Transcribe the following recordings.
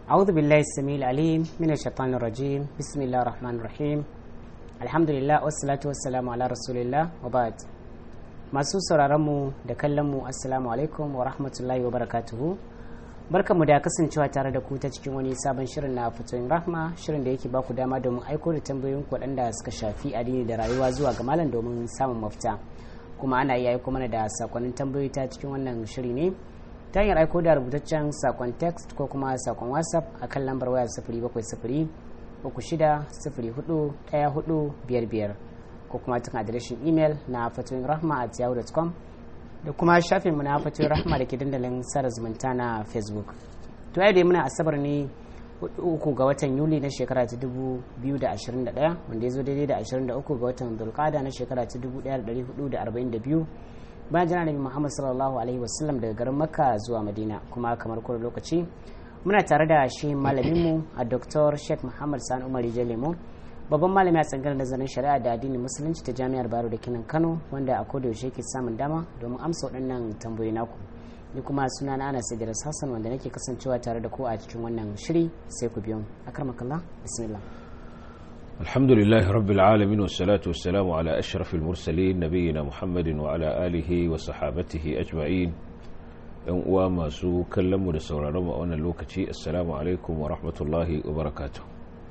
أعوذ بالله السميع العليم من الشيطان الرجيم بسم الله الرحمن الرحيم الحمد لله والصلاة والسلام على رسول الله وبعد masu sauraronmu da kallonmu assalamu alaikum wa rahmatullahi wa barakatuhu barkanmu da kasancewa tare da ku ta cikin wani sabon shirin na fitoyin rahma shirin da yake baku dama domin aiko da tambayoyin waɗanda suka shafi addini da rayuwa zuwa ga malam domin samun mafita kuma ana iya aiko mana da sakonnin tambayoyi ta cikin wannan shiri ne ta hanyar aiko da rubutaccen sakon text ko kuma sakon whatsapp a kan lambar waya 0703-604145 ko kuma tun adireshin imel na fatoyinrahma@yahoo.com da kuma shafinmu na fatoyin rahma da ke dandalin sada zumunta na facebook. To yau dai muna asabar ne 3 ga watan yuli na shekara ta 2021 wanda ya zo daidai da 23 ga watan dulqada na shekara ta 1442 bayan jana nabi Muhammad sallallahu alaihi wasallam daga garin Makka zuwa Madina. Kuma kamar kowane lokaci muna tare da shi malaminmu a Dr. Sheikh Muhammad Sani Umar Jalemo, babban malami a tsangar nazarin shari'a da addinin musulunci ta Jami'ar Bayero da Kinan Kano, wanda a koda yaushe ke samun dama domin amsa waɗannan tambayoyi naku. Ni kuma suna na Anas Idris Hassan wanda nake kasancewa tare da ku a cikin wannan shiri, sai ku biyo mu. Akramakallah, bismillah. الحمد لله رب العالمين والصلاة والسلام على أشرف المرسلين نبينا محمد وعلى آله وصحابته أجمعين وما سو كلموا لسورة وأنا اللوكتي السلام عليكم ورحمة الله وبركاته.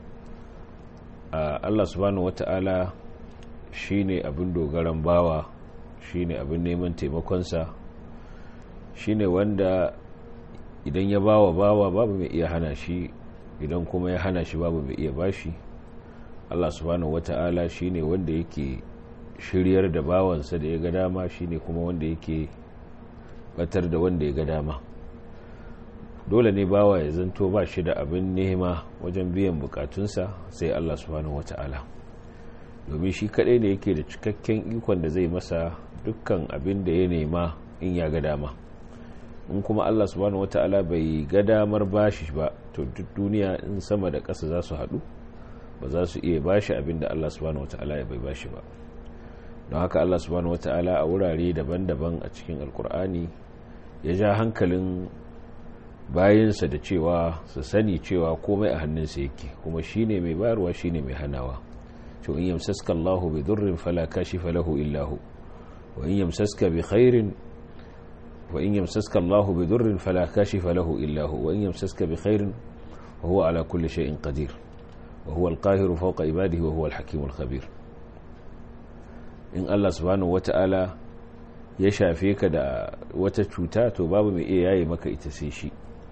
الله سبحانه وتعالى shine abin dogaran bawa, shine abin neman taimakonsa, shine wanda idan ya bawa babu mai iya hana shi, idan kuma ya hana shi babu mai iya bashi. Allah subhanahu wata'ala shine wanda yake shiryar da bawansa da ya ga dama, shine kuma wanda yake batar da wanda ya ga dama. Dole ne bawa ya zanto ba shi da abin nema wajen biyan bukatunsa sai Allah subhanahu wata'ala, domin shi kadai ne yake da cikakken ikon da zai masa dukkan abin da ya nema in ya ga dama. In kuma Allah subhanahu wata'ala bai ga damar bashi ba, to duk duniya in sama da ƙasa za su haɗu ba za su iya bashi abin da Allah subhanahu wata'ala ya bai bashi ba. Don haka Allah subhanahu wata'ala a wurare daban-daban a cikin alkur'ani ya ja hankalin bayinsa da cewa su sani cewa komai a hannunsa yake, kuma shine mai bayarwa shine mai hanawa. to in yamsaska Allahu bi durrin fala kashifa lahu illa hu wa in yamsaska bi khairin Allahu bi durrin fala kashifa lahu illa hu wa in yamsaska bi khairin wa huwa ala kulli shay'in qadir وهو القاهر فوق عباده وهو الحكيم الخبير. in Allah subhanahu wata'ala ya shafe ka da wata cuta to babu mai iya yayi maka ita sai shi.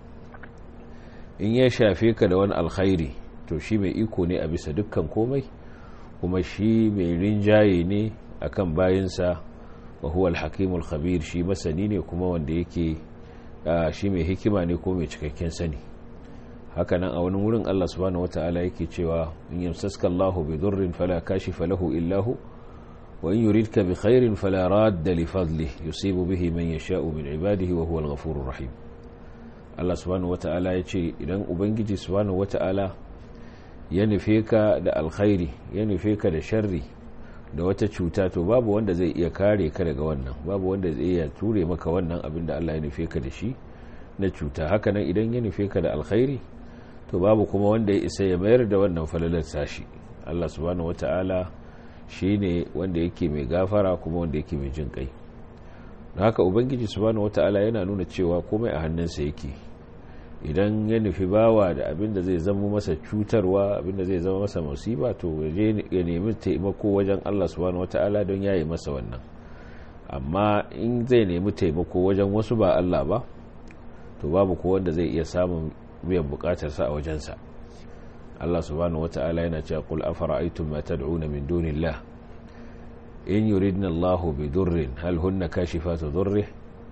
In ya shafe ka da wani alkhairi to shi mai iko ne a bisa dukkan komai, kuma shi mai rinjaye ne akan bayinsa. wa huwa al-hakimul khabir, shi masani ne kuma wanda yake shi mai hikima ne ko mai cikakken sani. haka nan a wani wurin Allah subhanahu wata'ala yake cewa in yamsaska Allahu bi durrin fala kashifa lahu illa hu wa in yuridka bi khairin fala radda li fadlihi yusibu bihi man yasha'u min ibadihi wa huwa al-ghafurur rahim. Allah subhanahu wata'ala yace idan ubangiji subhanahu wata'ala ya nufe ka da alkhairi, ya nufe ka da sharri, da wata cuta, to babu wanda zai iya kare ka daga wannan, babu wanda zai iya ture maka wannan abin da Allah ya nufe ka da shi na cuta. haka nan idan ya nufe ka da alkhairi, to babu kuma wanda ya isa ya mayar da wannan falalar tashi. Allah subhanahu wata'ala shine wanda yake mai gafara kuma wanda yake mai jin kai. don haka ubangiji subhanahu wata'ala yana nuna cewa komai a hannunsa yake. idan ya nufi bawa da abin da zai zama masa cutarwa, abin da zai zama masa musiba, to ya nemi taimako wajen Allah subhanahu wata'ala don yayi masa wannan. amma in zai nemi taimako wajen wasu ba Allah ba, to babu ko wanda zai iya samun biyan bukatarsa a wajensa. Allah subhanahu wata'ala yana cewa qul afara'aytum ma tad'una min dunillah in yuridna Allahu bi durrin hal hunna kashifatu durrihi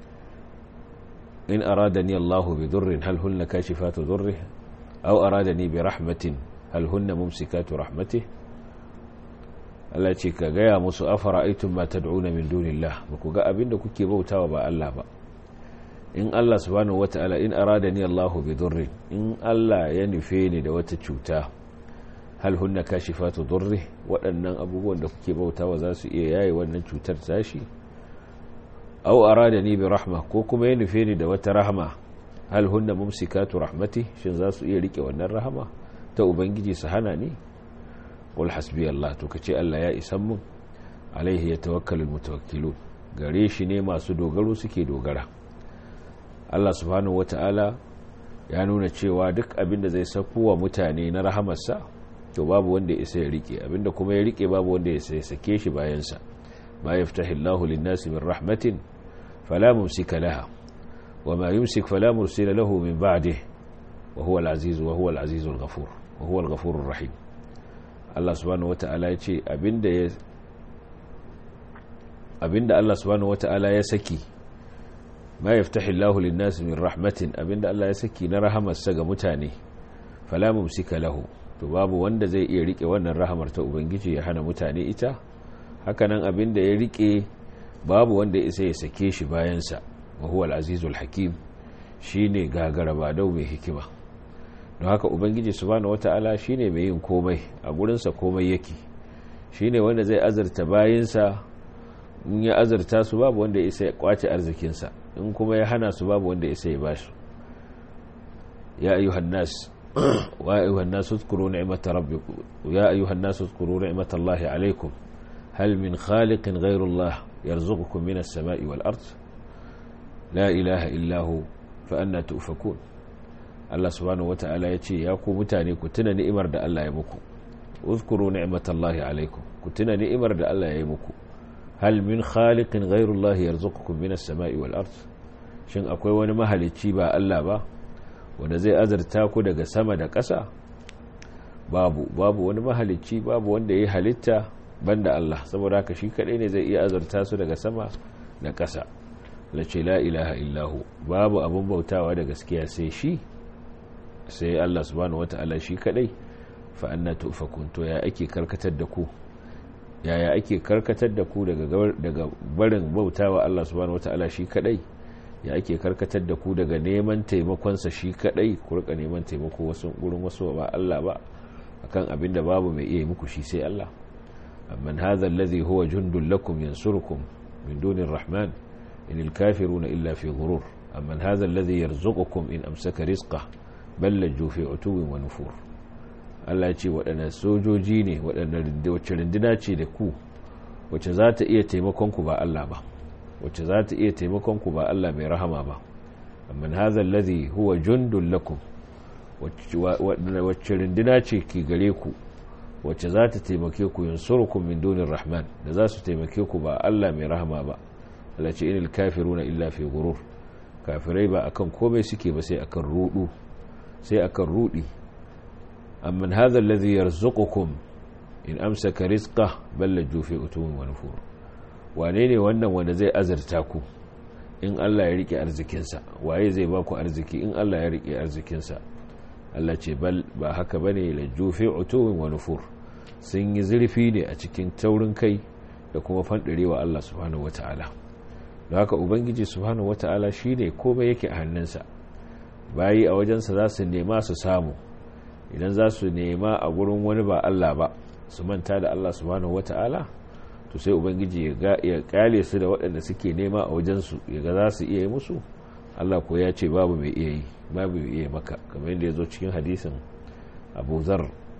in aradani Allahu bi durrin hal hunna kashifatu durrihi aw aradani bi rahmatin hal hunna mumsikatu rahmatihi. Allah ce ka gaya musu afara'aytum ma tad'una min dunillah, ba ku ga abinda kuke bautawa ba Allah ba. in Allah subhanahu wata'ala in aradani Allahu bi durrin, in Allah ya nufe ni da wata cuta, hal hunna kashifatu durri, waɗannan abubuwan da kuke bautawa za su iya yaye wannan cutar tashi. aw aradani bi rahma, ko kuma ya nufe ni da wata rahma, hal hunna mumsikatu rahmati, shin za su iya rike wannan rahama ta ubangiji su hana ni? qul hasbiyallah, to kace Allah ya isan mun, alaihi yatawakkalul mutawakkilun, gare shi ne masu dogaro suke dogara. Allah subhanahu wata'ala ya nuna cewa duk abinda zai sako wa mutane na rahamarsa to babu wanda ya isa ya rike, abinda kuma ya rike babu wanda ya isa ya sake shi bayansa. ma yaftahillahu lin-nasi min rahmatin fala mumsika laha wa ma yumsik fala mursila lahu min ba'dihi wa huwa al-azizul ghafur wa huwa al-ghafurur rahim. Allah subhanahu wata'ala ya ce abinda Allah subhanahu wata'ala ya saki, ma yaftahillahu lin-nasi min rahmatin, abinda Allah ya saki na rahamarsa ga mutane, fala mumsika lahu, to babu wanda zai iya rike wannan rahamar ta ubangiji ya hana mutane ita. Hakanan abinda ya rike babu wanda ya isa ya sake shi bayansa, wa huwa al-azizul hakim, shine gagara badau mai hikima. don haka ubangiji subhanahu wata'ala shine mai yin komai, a gurinsa komai yake, shine wanda zai azurta bayinsa, in ya azurta su babu wanda ya isa ya kwace arzikinsa, in kuma ya hana su babu wanda ya isa ya basu. ya ayyuhan nas wa ayyuhan nas uzkuru ni'mata rabbikum ya ayyuhan nas uzkuru ni'matallahi alaykum hal min khaliqin ghayru Allah yarzuqukum minas sama'i wal ard la ilaha illa hu fa anna tufakun. Allah subhanahu wata'ala ya ce ya ku mutane ku tuna ni'imar da Allah ya muku, uzkuru ni'matallahi alaykum, ku tuna ni'imar da Allah ya yi muku. hal min khaliqin ghayru Allah yarzuqukum minas sama'i wal ard, shin akwai wani mahalicci ba Allah ba wanda zai azurta ku daga sama da ƙasa? babu wani mahalicci, babu wanda ya halitta banda Allah, saboda haka shi kadai ne zai iya azurta su daga sama da ƙasa. lace la ilaha illahu, babu abun bautawa da gaskiya sai shi, sai Allah subhanahu wata'ala shi kadai. fa anna tufakun, to ya ake karkatar da ku, yaya ake karkatar da ku daga barin bautawa Allah subhanahu wata'ala shi kadai? ya ake karkatar da ku daga neman taimakonsa shi kadai, ku rika neman taimako gurin wasu ba Allah ba, akan abinda babu mai iya muku shi sai Allah. amman hadha alladhi huwa jundun lakum yansurukum min dunir rahman inil kafiruna illa fi ghurur amman hadha alladhi yarzuqukum in amsaka rizqahu bal lajju fi utuwin wa nufur. Allah ya ce waɗannan sojoji ne, wacce runduna ce da ku wacce za ta iya taimakon ku ba Allah ba, wacce za ta iya taimakon ku ba Allah mai rahama ba. amman hadha alladhi huwa jundun lakum, wacce runduna ce ke gare ku wacce za ta taimake ku, yansurukum min dunir rahman, da za su taimake ku ba Allah mai rahama ba. Allah ce inal kafiruna illa fi ghurur, kafirai ba akan komai suke ba sai akan rudu, sai akan rudi. amman hadha alladhi yarzuqukum in amsaka rizqahu bal lajju fi utuwin wa nufur, wane ne wannan wanda zai azurta ku in Allah ya rike arzikinsa? waye zai ba ku arziki in Allah ya rike arzikinsa? Allah ce bal, ba haka bane, lajju fi utuwin wa nufur, sun yi zurfi ne a cikin taurin kai da kuma fandarewa Allah subhanahu wata'ala. don haka ubangiji subhanahu wata'ala shine komai yake a hannunsa, bayi a wajensa za su nema su samu. idan za su nema a gurin wani ba Allah ba, su manta da Allah subhanahu wata'ala, to sai ubangiji ya kyale su da waɗanda suke nema a wajensu, ya ga za su iya yi musu. Allah ko ya ce babu mai iya yi, babu mai iya maka, kamar yadda ya zo cikin hadisin Abu Zar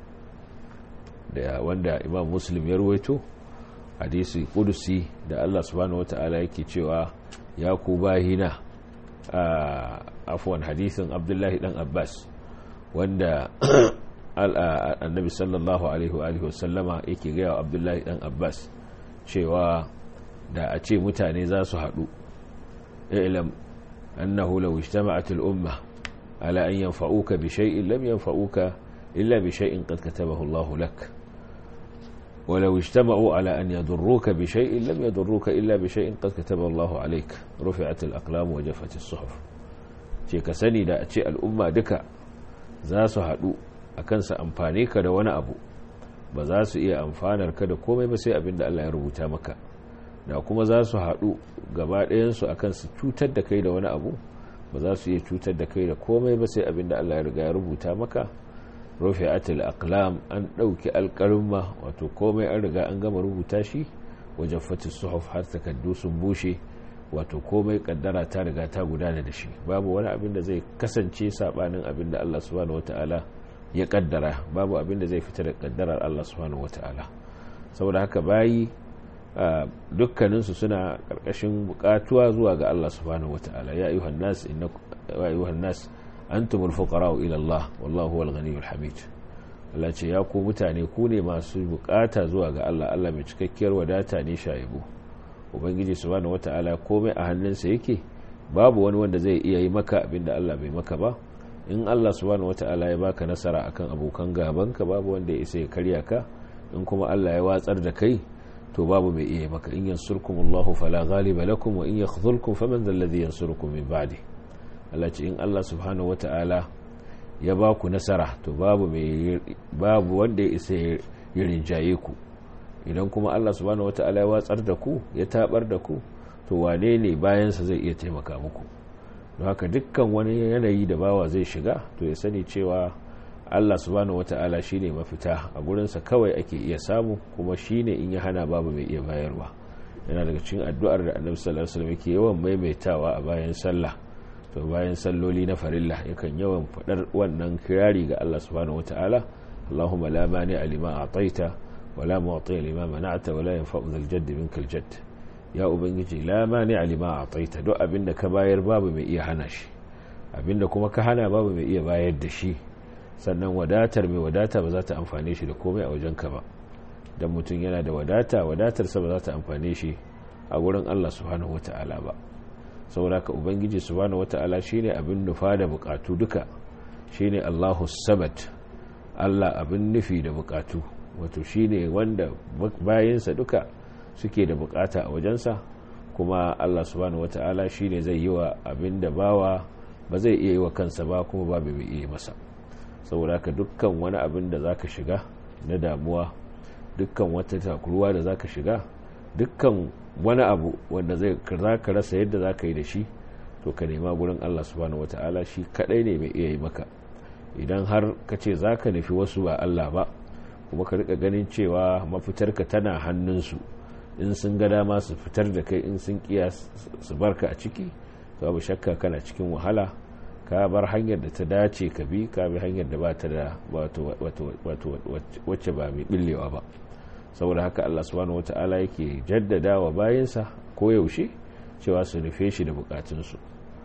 da wanda Imam Muslim ya ruwaito, hadisi kudusi da Allah subhanahu wata'ala yake cewa ya ku bahina, afwan hadisin Abdullahi dan Abbas wanda annabi sallallahu alaihi wa alihi wasallama yake ga Abdullahi dan Abbas cewa da a ce mutane za su haɗu, ilam annahu law ijtama'at al-umma ala an yanfa'uka bi shay'in lam yanfa'uka illa bi shay'in qad katabahu Allah lak, wa law ijtama'u ala an yadurruka bi shay'in lam yadurruka illa bi shay'in qad katabahu Allah alayk, rufi'at al-aqlam wa jaffat as-suhuf. ce ka sani da a ce al'umma duka za su haɗu akan su amfane ka da wani abu, ba za su iya amfanar ka da komai ba sai abin da Allah ya rubuta maka, da kuma za su haɗu gaba ɗayansu akan su cutar da kai da wani abu, ba za su iya cutar da kai da komai ba sai abin da Allah ya riga ya rubuta maka. rufi'atul aqlam, an ɗauki alƙalma, wato komai an riga an gama rubuta shi. wajen fatis suhuf, har takaddu sun bushe. wato komai kaddara ta riga ta gudana da shi, babu wani abin da zai kasance sabanin abin da Allah subhanahu wataala ya kaddara, babu abin da zai fita da kaddarar Allah subhanahu wataala. saboda haka bayi dukkaninsu suna karkashin bukatuwa zuwa ga Allah subhanahu wataala. Ya ayyuhan nas antumul fuqara'u ila Allah wallahu huwal ghaniyyul hamid. Allah ce ya ku mutane ku ne masu bukata zuwa ga Allah, Allah mai cikakkiyar wadata ne shaibu. Ubangiji subhanahu wataala komai a hannunsa yake, babu wani wanda zai iya yi maka abinda Allah bai maka ba. In Allah subhanahu wataala ya baka nasara akan abokan gabanka, babu wanda ya isa ya karya ka. In kuma Allah ya watsar da kai, to babu mai iya maka. In yansurkumullahu fala ghaliba lakum wa in yakhzulkum faman dhal ladhi yansurukum min ba'di. Allah ce in Allah subhanahu wataala ya baku nasara, to babu wanda ya isa ya rinjaye ku. Idan kuma Allah subhanahu wataala ya watsar da ku, ya tabar da ku, to wane ne bayansa zai iya taimaka muku? Don haka dukkan wani yanayi da bawa zai shiga, to ya sani cewa Allah subhanahu wata'ala shine mafita, a gurinsa kawai ake iya samu, kuma shine in ya hana babu mai iya bayarwa. Yana daga cikin addu'ar da Annabi sallallahu alaihi wasallam yake yawan maimaitawa a bayan sallah, to bayan salloli na farilla yakan yawan fadar wannan kirari ga Allah subhanahu wata'ala, Allahumma la mani'a lima a'taita wa la mu'tiya lima mana'ta wa la yanfa'u dhal jadd minkal jadd. Ya ubangiji, la mani'a lima a'taita, duk abinda ka bayar babu mai iya hana shi, abinda kuma ka hana babu mai iya bayar da shi. Sannan wadatar mai wadata ba za ta amfane shi da komai a wajenka ba. Dan mutum yana da wadatarsa ba za ta amfane shi a wurin Allah subhanahu wata'ala ba. Saboda ka ubangiji subhanahu wata'ala shine abin nufa da bukatu duka, shine Allahu samad, Allah abin nufi da bukatu, wato shine wanda bayinsa duka suke da bukata a wajensa. Kuma Allah subhanahu wata'ala shine zai yi wa abin da bawa ba zai iya yi wa kansa ba, kuma babu mai iya masa. Saboda ka dukkan wani abin da zaka shiga na damuwa, dukkan wata takuruwa da zaka shiga, dukkan wani abu wanda zaka rasa yadda zaka yi da shi, to ka nema gurin Allah subhanahu wataala, shi kadai ne mai iya yi maka. Idan har ka ce zaka nufi wasu ba Allah ba, kuma ka rika ganin cewa mafitarka tana hannunsu, in sun ga dama su fitar da kai, in sun kiya su barka a ciki, to babu shakka kana cikin wahala. Ka bar hanyar da ta dace ka bi, ka bi hanyar da ba ta da wacce ba mai billewa ba. Saboda haka Allah subhanahu wata'ala yake jaddada wa bayansa koyaushe cewa su nufe shi da bukatunsu.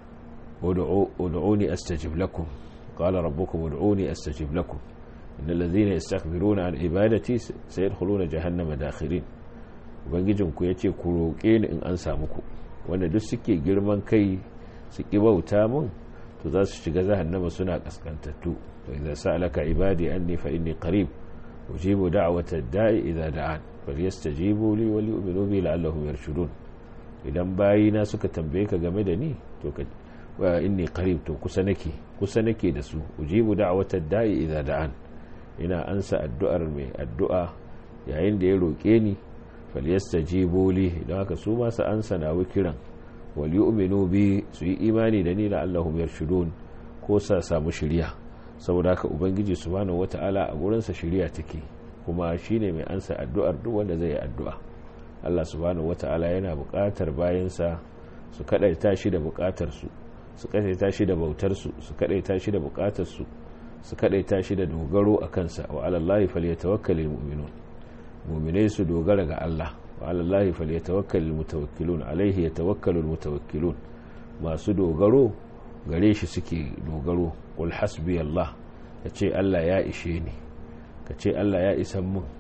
ud'uni astajib lakum, qala rabbukum ud'uni astajib lakum, innal ladhina yastakbiruna an ibadati sayadkhuluna jahannama dakhirin. Ubangijinku yace ku roke ni in an samu ku, wanda duk suke girman kai su ki bauta mun, to za su shiga jahannama suna kaskantattu. to idza sa'alaka ibadi anni fa inni qarib ujibu da'wata da'i idza da'an falyastajibu li wa liyu'minu bi la'allahum yarshudun. Idan bayina suka tambaye ka game da ni, to ka wa inni qarib, to kusa nake da su. ujibu da'wata da'i idza da'an, ina ansa addu'ar mai addu'a yayin da ya roke ni. falyastajibu li, don haka su ma su ansa nawa kiran. wal yu'minu bi, su yi imani da ni la'allahum yarshudun, ko sa samu shiriya. saboda haka ubangiji subhanahu wata'ala a gurin sa shiriya take, kuma shine mai ansa addu'ar duk wanda zai yi addu'a. Allah subhanahu wata'ala yana buƙatar bayansa su kadaita shi da buƙatar su kadaita shi da bautar su kadaita shi da buƙatar su kadaita shi da dogaro akan sa. wa 'alallahi falyatawakkalul mu'minun, mu'minai su dogara ga Allah. وعلى الله فليتوكل المتوكلون عليه يتوكل المتوكلون, masu dogaro gare shi suke dogaro. qul hasbi Allah, kace Allah ya ishe ni, kace Allah ya isan mun.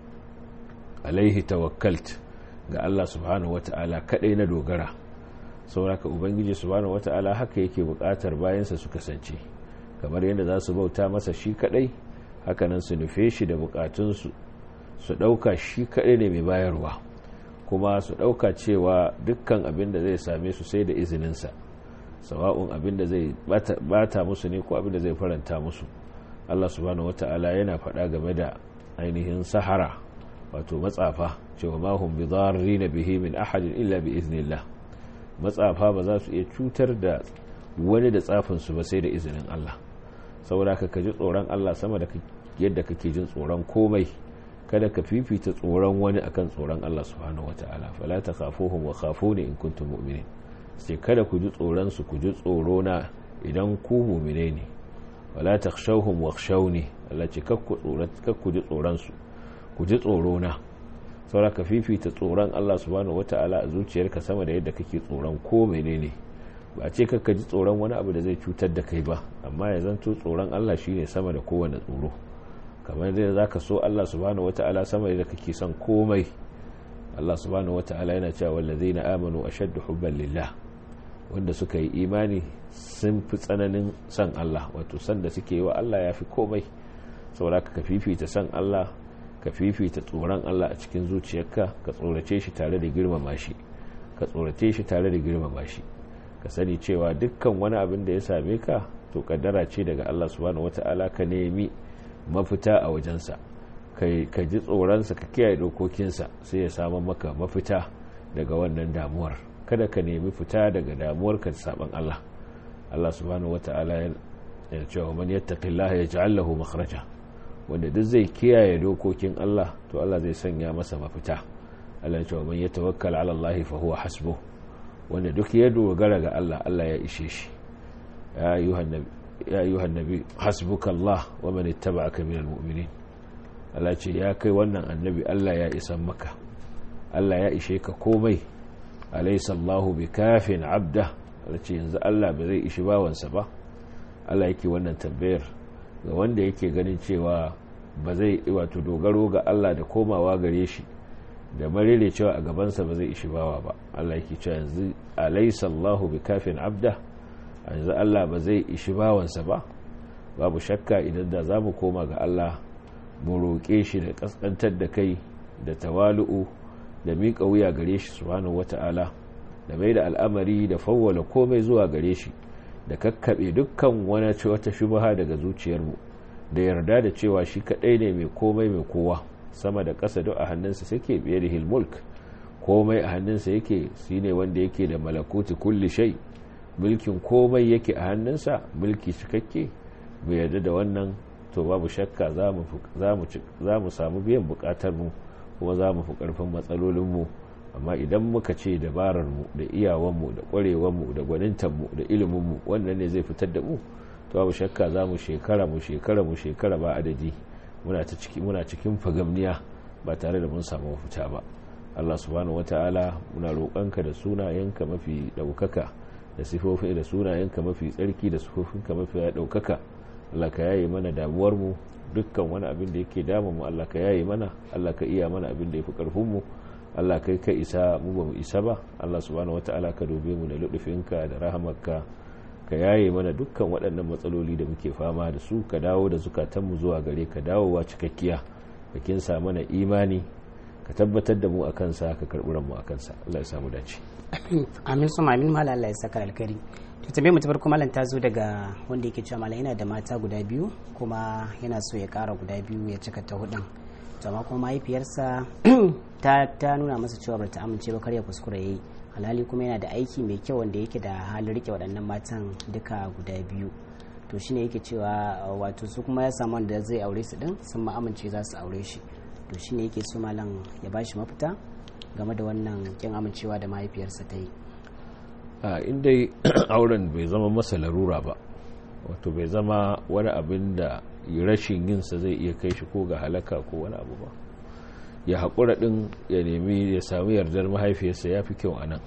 alaihi tawakkalt, ga Allah subhanahu wata'ala kadai na dogara. saboda ubangiji subhanahu wata'ala haka yake bukatar bayansa su kasance, kamar yadda za su bauta masa shi kadai, haka nan su nufe shi da bukatunsu, su dauka shi kadai ne mai bayarwa, kuma su ɗauka cewa dukkan abin da zai same su sai da izininsa, sawa'un abin da zai bata musu ne ko abin da zai faranta musu. Allah subhanahu wata'ala yana faɗa game da ainihin sahara, wato matsafa, cewa ma hum bidarrin bihi min ahadin illa bi iznillah. matsafa ba za su iya cutar da wani da tsafin su ba sai da izinin Allah. saboda ka ji tsoron Allah sama da yadda kake jin tsoron komai. kada ka fifita tsoron wani akan tsoron Allah subhanahu wata'ala. fala takhafuhum wa khafuni in kuntum mu'minin. sai kada ku ji tsoron su ku ji tsoro na idan ku mu'mine ne wala takhshawhum wakhshawni Allah ce kakku ji tsoron su ku ji tsoro na saboda ka fifita tsoron Allah subhanahu wataala a zuciyarka sama da yadda kake tsoron ko menene ba ce kakka ji tsoron wani abu da zai cutar da kai ba amma ya zanto tsoron Allah shine sama da kowane tsoro kamar dai zaka so Allah subhanahu wataala sama da kake son komai Allah subhanahu wataala yana cewa wallazina amanu ashaddu hubban lillah wanda suka yi imani sun fi tsananin san Allah wato san da suke yi wa Allah yafi komai saboda ka fifita san Allah ka fifita tsoron Allah a cikin zuciyarka ka tsorace shi tare da girmama shi ka sani cewa dukkan wani abin da ya same ka to kaddara ce daga Allah subhanahu wataala ka nemi mafita a wajensa ka ji tsoronsa ka kiyaye dokokinsa sai ya samu maka mafita daga wannan damuwar kada ka nemi fita daga damuwar ka saban Allah Allah subhanahu wataala ya ce wa man yattaqillaha yaj'al lahu makhraja wanda duk zai kiyaye dokokin Allah to Allah zai sanya masa mafita Allah ya ce wa man yatawakkal ala Allah fa huwa hasbuh wanda duk ya dogara ga Allah Allah ya ishe shi ya ayyuhan nabi hasbukallah wa man ittaba'aka minal mu'minin Allah ce ya kai wannan annabi Allah ya isan maka Allah ya ishe ka komai alaysa Allahu bikafin abda Allah ce yanzu Allah ba zai ishi bawansa ba Allah yake wannan tambayar ga wanda yake ganin cewa ba zai wato dogaro ga Allah da komawa gare shi da marire cewa a gabansa ba zai ishi bawa ba Allah yake cewa yanzu alaysa Allahu bikafin abda yanzu Allah ba zai ishi bawansa ba babu shakka idan da zamu koma ga Allah mu roƙe shi da kaskantar da kai da tawalu'u da miƙa wuya gare shi subhanahu wata'ala da mai da al'amari da fawwala komai zuwa gare shi da kakkaɓe dukkan wata shubha daga zuciyarmu da yarda da cewa shi kaɗai ne mai komai mai kowa sama da ƙasa duk a hannunsa suke biye da hilmulk komai a hannunsa yake shi ne wanda yake da malakuti kulli shai mulkin komai yake a hannunsa mulki cikakke bai yarda da wannan to babu shakka za mu samu biyan bukatarmu kuma za mu fi ƙarfin matsalolinmu amma idan muka ce dabararmu da iyawanmu da ƙwarewanmu da gwanintanmu da iliminmu wannan ne zai fitar da mu to babu shakka za mu shekara ba adadi muna cikin fagamniya ba tare da mun samu mafita ba Allah subhanahu wataala muna roƙonka da sunayenka mafi ɗaukaka da sifofi da sunayenka mafi tsarki da sifofinka mafi ɗaukaka Allah ka yaye mana damuwarmu dukkan wani abin da yake damun mu Allah ka yaye mana Allah ka iya mana abin da yafi karfin mu Allah kai ka isa mu ba mu isa ba Allah subhanahu wataala ka dobe mu da lutufinka da rahamarka ka yaye mana dukkan waɗannan matsaloli da muke fama da su ka dawo da zukatanmu zuwa gare ka dawowa cikakkiya ka kinsa mana imani ka tabbatar da mu akan sa ka karɓi ranmu akan sa Allah ya samu dace amin suma amin mala Allah ya saka alkhairi to tambaye mu tabar kuma ta zo daga wanda yake cewa mala yana da mata guda biyu kuma yana so ya ƙara guda biyu ya cika ta hudun to amma kuma mahaifiyarsa ta nuna masa cewa ba ta amince ba kar ya kuskure yayi alhali kuma yana da aiki mai kyau wanda yake da halin rike waɗannan matan duka guda biyu to shine yake cewa wato su kuma ya samu wanda zai aure su din sun ma amince za su aure shi to shine yake so malam ya bashi mafita game da wannan kin amincewa da mahaifiyarsa ta yi in dai auren bai zama masa larura ba wato bai zama wani abin da rashin yinsa zai iya kai shi ko ga halaka ko wani abu ba ya haƙura ɗin ya nemi ya samu yardar mahaifiyarsa ya fi kyau a nan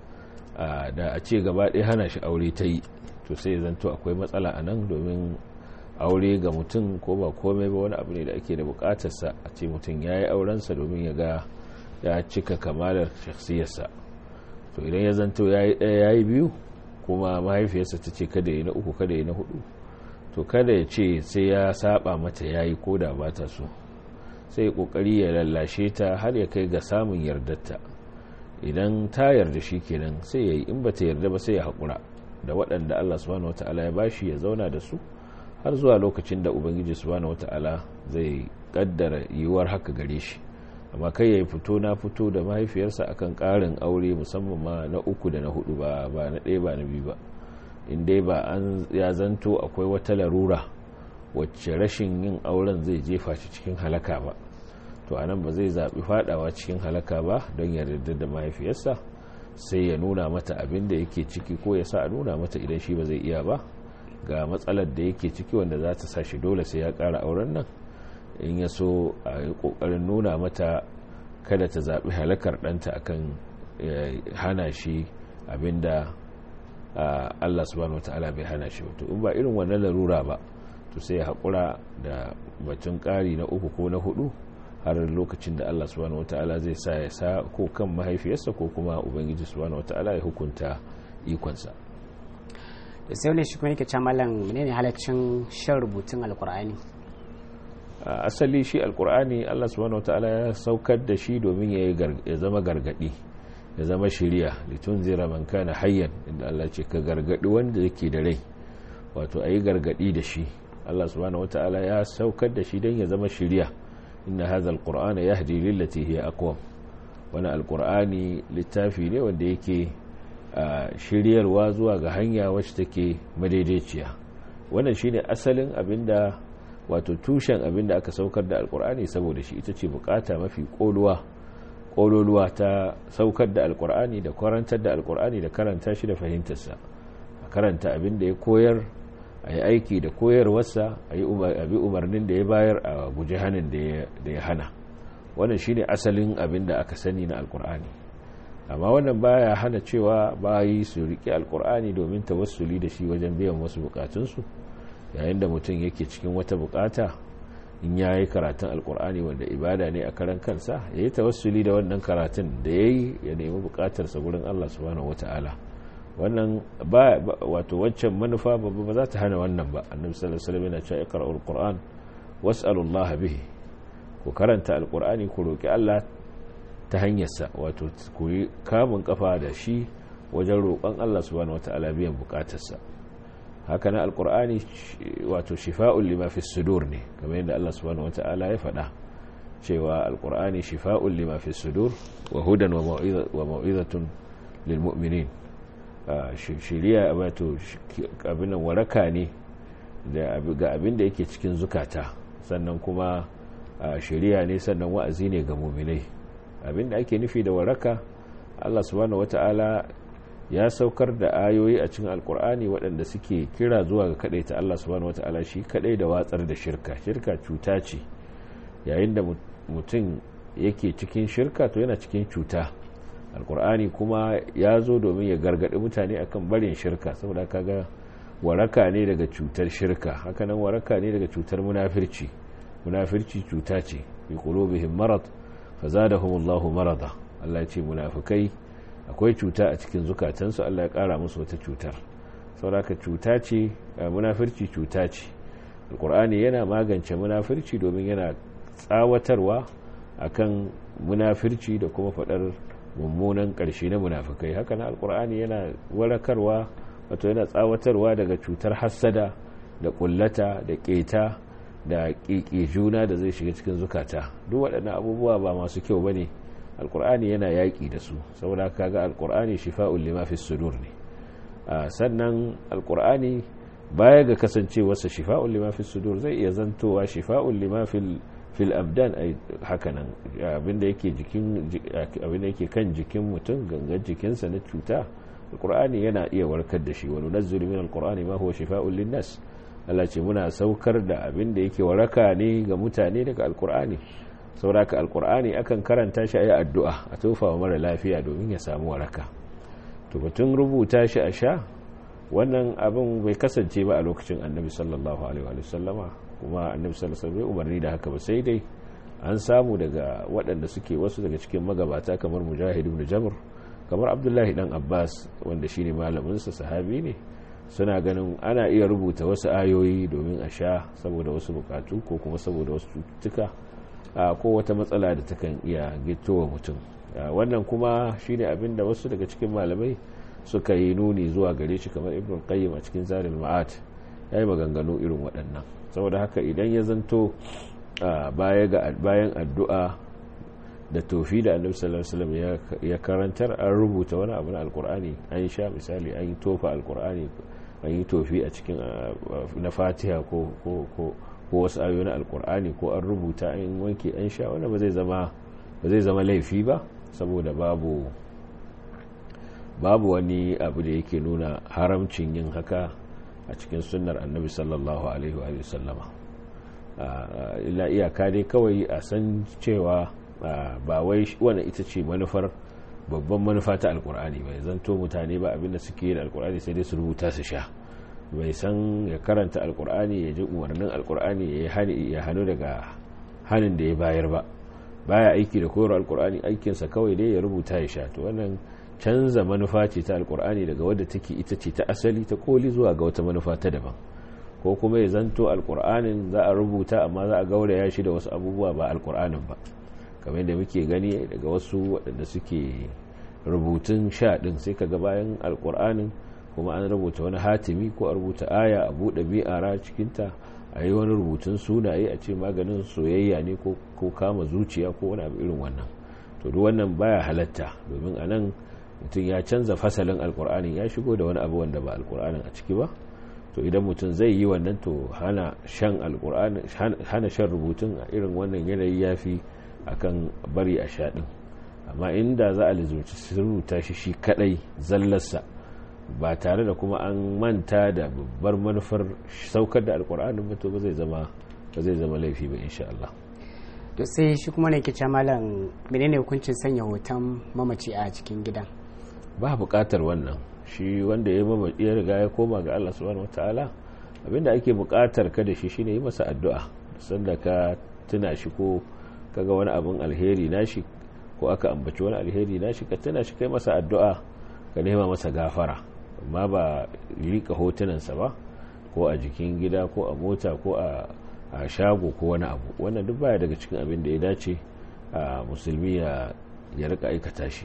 da a ce gaba ɗaya hana shi aure ta yi to sai zanto akwai matsala a nan domin aure ga mutum ko ba komai ba wani abu ne da ake da buƙatarsa a ce mutum ya yi aurensa domin ya ga ya cika kamalar shakhsiyarsa to idan ya zanto ya yi ɗaya ya yi biyu kuma mahaifiyarsa ta ce kada yi na uku kada yi na hudu to kada ya ce sai ya saba mata ya yi ko da ba ta so sai ya kokari ya lallashe ta har ya kai ga samun yardarta idan ta yarda shi kenan sai ya yi in ba ta yarda ba sai ya haƙura da waɗanda Allah subhanahu wata'ala ya bashi ya zauna da su har zuwa lokacin da ubangiji subhanahu wata'ala zai kaddara yiwuwar haka gare shi amma kai ya yi fito na fito da mahaifiyarsa akan ƙarin aure musamman ma na uku da na hudu ba na ɗaya ba na biyu ba in dai ba an ya zanto akwai wata larura wacce rashin yin auren zai jefa shi cikin halaka ba to anan ba zai zaɓi faɗawa cikin halaka ba don yarda da mahaifiyarsa sai ya nuna mata abin da yake ciki ko ya sa a nuna mata idan shi ba zai iya ba ga matsalar da yake ciki wanda za ta sa shi dole sai ya ƙara auren nan, in ya so a yi ƙoƙarin nuna mata kada ta zaɓi halakar ɗanta akan hana shi abin da Allah subhanahu wata'ala bai hana shi ba. To in ba irin wannan larura ba to sai ya haƙura da batun ƙari na 3 ko na 4 har lokacin da Allah subhanahu wata'ala zai sa ya sa ko kan mahaifiyarsa ko kuma ubangiji subhanahu wata'ala ya hukunta ikonsa. da sai wani shi kuma yake cewa malam menene halaccin shan rubutun alkur'ani? Asali shi alkur'ani Allah subhanahu wata'ala ya saukar da shi domin ya zama gargadi, ya zama shiriya, litunzira man kana hayyan, inda Allah ce ka gargadi wanda yake da rai, wato ayi gargadi da shi. Allah subhanahu wata'ala ya saukar da shi don ya zama shiriya. inna hadha alqur'ana yahdi lillati hiya aqwam. Wani alqur'ani littafi ne wanda yake shiryarwa zuwa ga hanya wacce take madaidaiciya. Wannan shine asalin abinda, wato tushen abinda aka saukar da alqur'ani saboda shi. Ita ce bukata mafi kololuwa ta saukar da alqur'ani da karantar da alqur'ani da karanta shi da fahimtarsa. A karanta abinda ya koyar, a yi aiki da koyarwarsa, a bi umarnin da ya bayar, a guji hannun da ya hana. Wannan shine asalin abin da aka sani na alkur'ani. Amma wannan baya hana cewa bayi su riƙe alkur'ani domin tawassuli da shi wajen biyan wasu bukatunsu. Yayin da mutum yake cikin wata bukata, in ya yi karatun alkur'ani wanda ibada ne a karan kansa, ya yi tawassuli da wannan karatun da ya yi, ya nemi bukatarsa gurin Allah subhanahu wata'ala. Wannan wato waccan manufa babba ba za ta hana wannan ba. Annabi sallallahu alaihi wasallam yana cewa iqra'ul qur'an was'alullaha bihi, ku karanta alqur'ani ku roki Allah ta hanyarsa, wato ku yi kamun kafa da shi wajen roƙon Allah subhanahu wataala biyan bukatarsa. haka na alqur'ani wato shifa'un lima fi sudur ne, kamar yadda Allah subhanahu wataala ya faɗa cewa alqur'ani shifa'un lima fi sudur wa hudan wa mau'izatun lil mu'minin. Shiriya wato abin waraka ne ga abin da yake cikin zukata, sannan kuma shiriya ne, sannan wa'azi ne ga mu'minai. Abin da ake nufi da waraka, Allah subhanahu wata'ala ya saukar da ayoyi a cikin alkur'ani waɗanda suke kira zuwa ga kadaita Allah subhanahu wata'ala shi kadai da watsar da shirka. Shirka cuta ce, yayin da mutum yake cikin shirka to yana cikin cuta. Alkur'ani kuma ya zo domin ya gargaɗi mutane akan barin shirka, saboda kaga waraka ne daga cutar shirka. Hakanan waraka ne daga cutar munafirci. Munafirci cuta ce, fi qulubihim marad fazadahumullahu marada. Allah ya ce munafikai akwai cuta a cikin zukatansu, Allah ya kara musu wata cutar. Saboda cuta ce, munafirci cuta ce. Alkur'ani yana magance munafirci domin yana tsawatarwa akan munafirci da kuma faɗar mummunan ƙarshe na munafikai. Haka na alkur'ani yana warakarwa, wato yana tsawatarwa daga cutar hassada da kullata da keta da ƙiƙi juna da zai shiga cikin zukata. Duk waɗannan abubuwa ba masu kyau bane, alkur'ani yana yaƙi da su. saboda kaga alkur'ani shifa'un lima fi sudur ne. Sannan alkur'ani baya ga kasancewarsa shifa'un lima fi sudur, zai iya zantowa shifa'un lima fil abdan. ay hakanan abinda yake kan jikin mutum, gangan jikinsa na cuta, alqur'ani yana iya warkar da shi. wa nunazzilu min alqur'ani ma huwa shifaa'un linnas. Allah ce muna saukar da abinda yake waraka ne ga mutane daga alqur'ani. saboda alqur'ani akan karanta shi ayi addu'a, a tofa wa mara lafiya domin ya samu waraka. to batun rubuta shi a sha, wannan abin bai kasance ba a lokacin annabi sallallahu alaihi wa sallama, kuma annabi sallallahu alaihi wasallam umarni da haka ba. sai dai an samu daga waɗanda suke wasu daga cikin magabata kamar Mujahid ibn Jabr, kamar Abdullahi dan Abbas wanda shine malamin sa, sahabi ne, suna ganin ana iya rubuta wasu ayoyi domin a sha saboda wasu bukatu ko kuma saboda wasu cututtuka ko wata matsala da takan iya gittowa mutum. Wannan kuma shine abin da wasu daga cikin malamai suka yi nuni zuwa gare shi, kamar Ibn Qayyim a cikin Zadul Ma'ad yayi maganganu irin waɗannan. saboda haka idan ya zanto bayan addu'a da tofi da annabi sallallahu alaihi wasallam ya karantar, an rubuta wani abu na alkur'ani an sha, misali an yi tofa alkur'ani, an yi tofi a cikin na Fatiha ko wasu ayoyi na alkur'ani, ko an rubuta an wanke an sha, wanda ba zai zama laifi ba, saboda babu wani abu da yake nuna haramcin yin haka a cikin sunnar annabi sallallahu alaihi wa sallama. Illa iyaka dai kawai a san cewa ba wai wannan ita ce manufar babban manufa ta alkur'ani bai zanto mutane ba abinda suke yi da alkur'ani sai dai su rubuta su sha, bai san ya karanta alkur'ani ya ji umarnin alkur'ani ya hannu daga hannun da ya bayar ba, baya aiki da koyar alkur'ani, aikinsa kawai dai ya rubuta ya sha. To wannan canza manufa ce ta alkur'ani daga wadda take ita ce ta asali ta koli zuwa ga wata manufa ta daban, ko kuma ya zanto alkur'anin za a rubuta amma za a gauraya shi da wasu abubuwa ba alkur'anin ba, kamar da muke gani daga wasu waɗanda suke rubutun sha ɗin, sai kaga bayan alkur'anin kuma an rubuta wani hatimi ko a rubuta aya a buɗe mi'ara cikinta, a yi wani rubutun sunaye a ce maganin soyayya ne ko kama zuciya ko wani abu irin wannan. To duk wannan baya halatta, domin a nan mutum ya canza fasalin alkur'anin ya shigo da wani abu wanda ba alkur'anin a ciki ba. To idan mutum zai yi wannan to hana shan rubutun a irin wannan yanayi ya fi akan bari a sha ɗin. Amma inda za a lizurci rubuta shi kadai zallarsa ba tare da kuma an manta da babbar manufar saukar da alkur'anin ba, to ba zai zama laifi ba insha Allah. To sai shi kuma ne ke ce malam, menene hukuncin sanya hoton mamaci a cikin gidan? Ba buƙatar wannan. Shi wanda ya riga ya koma ga Allah subhanahu wataala, abinda ake buƙatar ka da shi shine yi masa addu'a sanda ka tuna shi ko kaga wani abin alheri nashi ko aka ambaci wani alheri nashi, ka tuna shi kai masa addu'a, ka nema masa gafara, amma ba rika hotunansa ba ko a jikin gida ko a mota ko a shago ko wani abu. Wannan duk baya daga cikin abin da ya dace a musulmi ya rika aikata shi.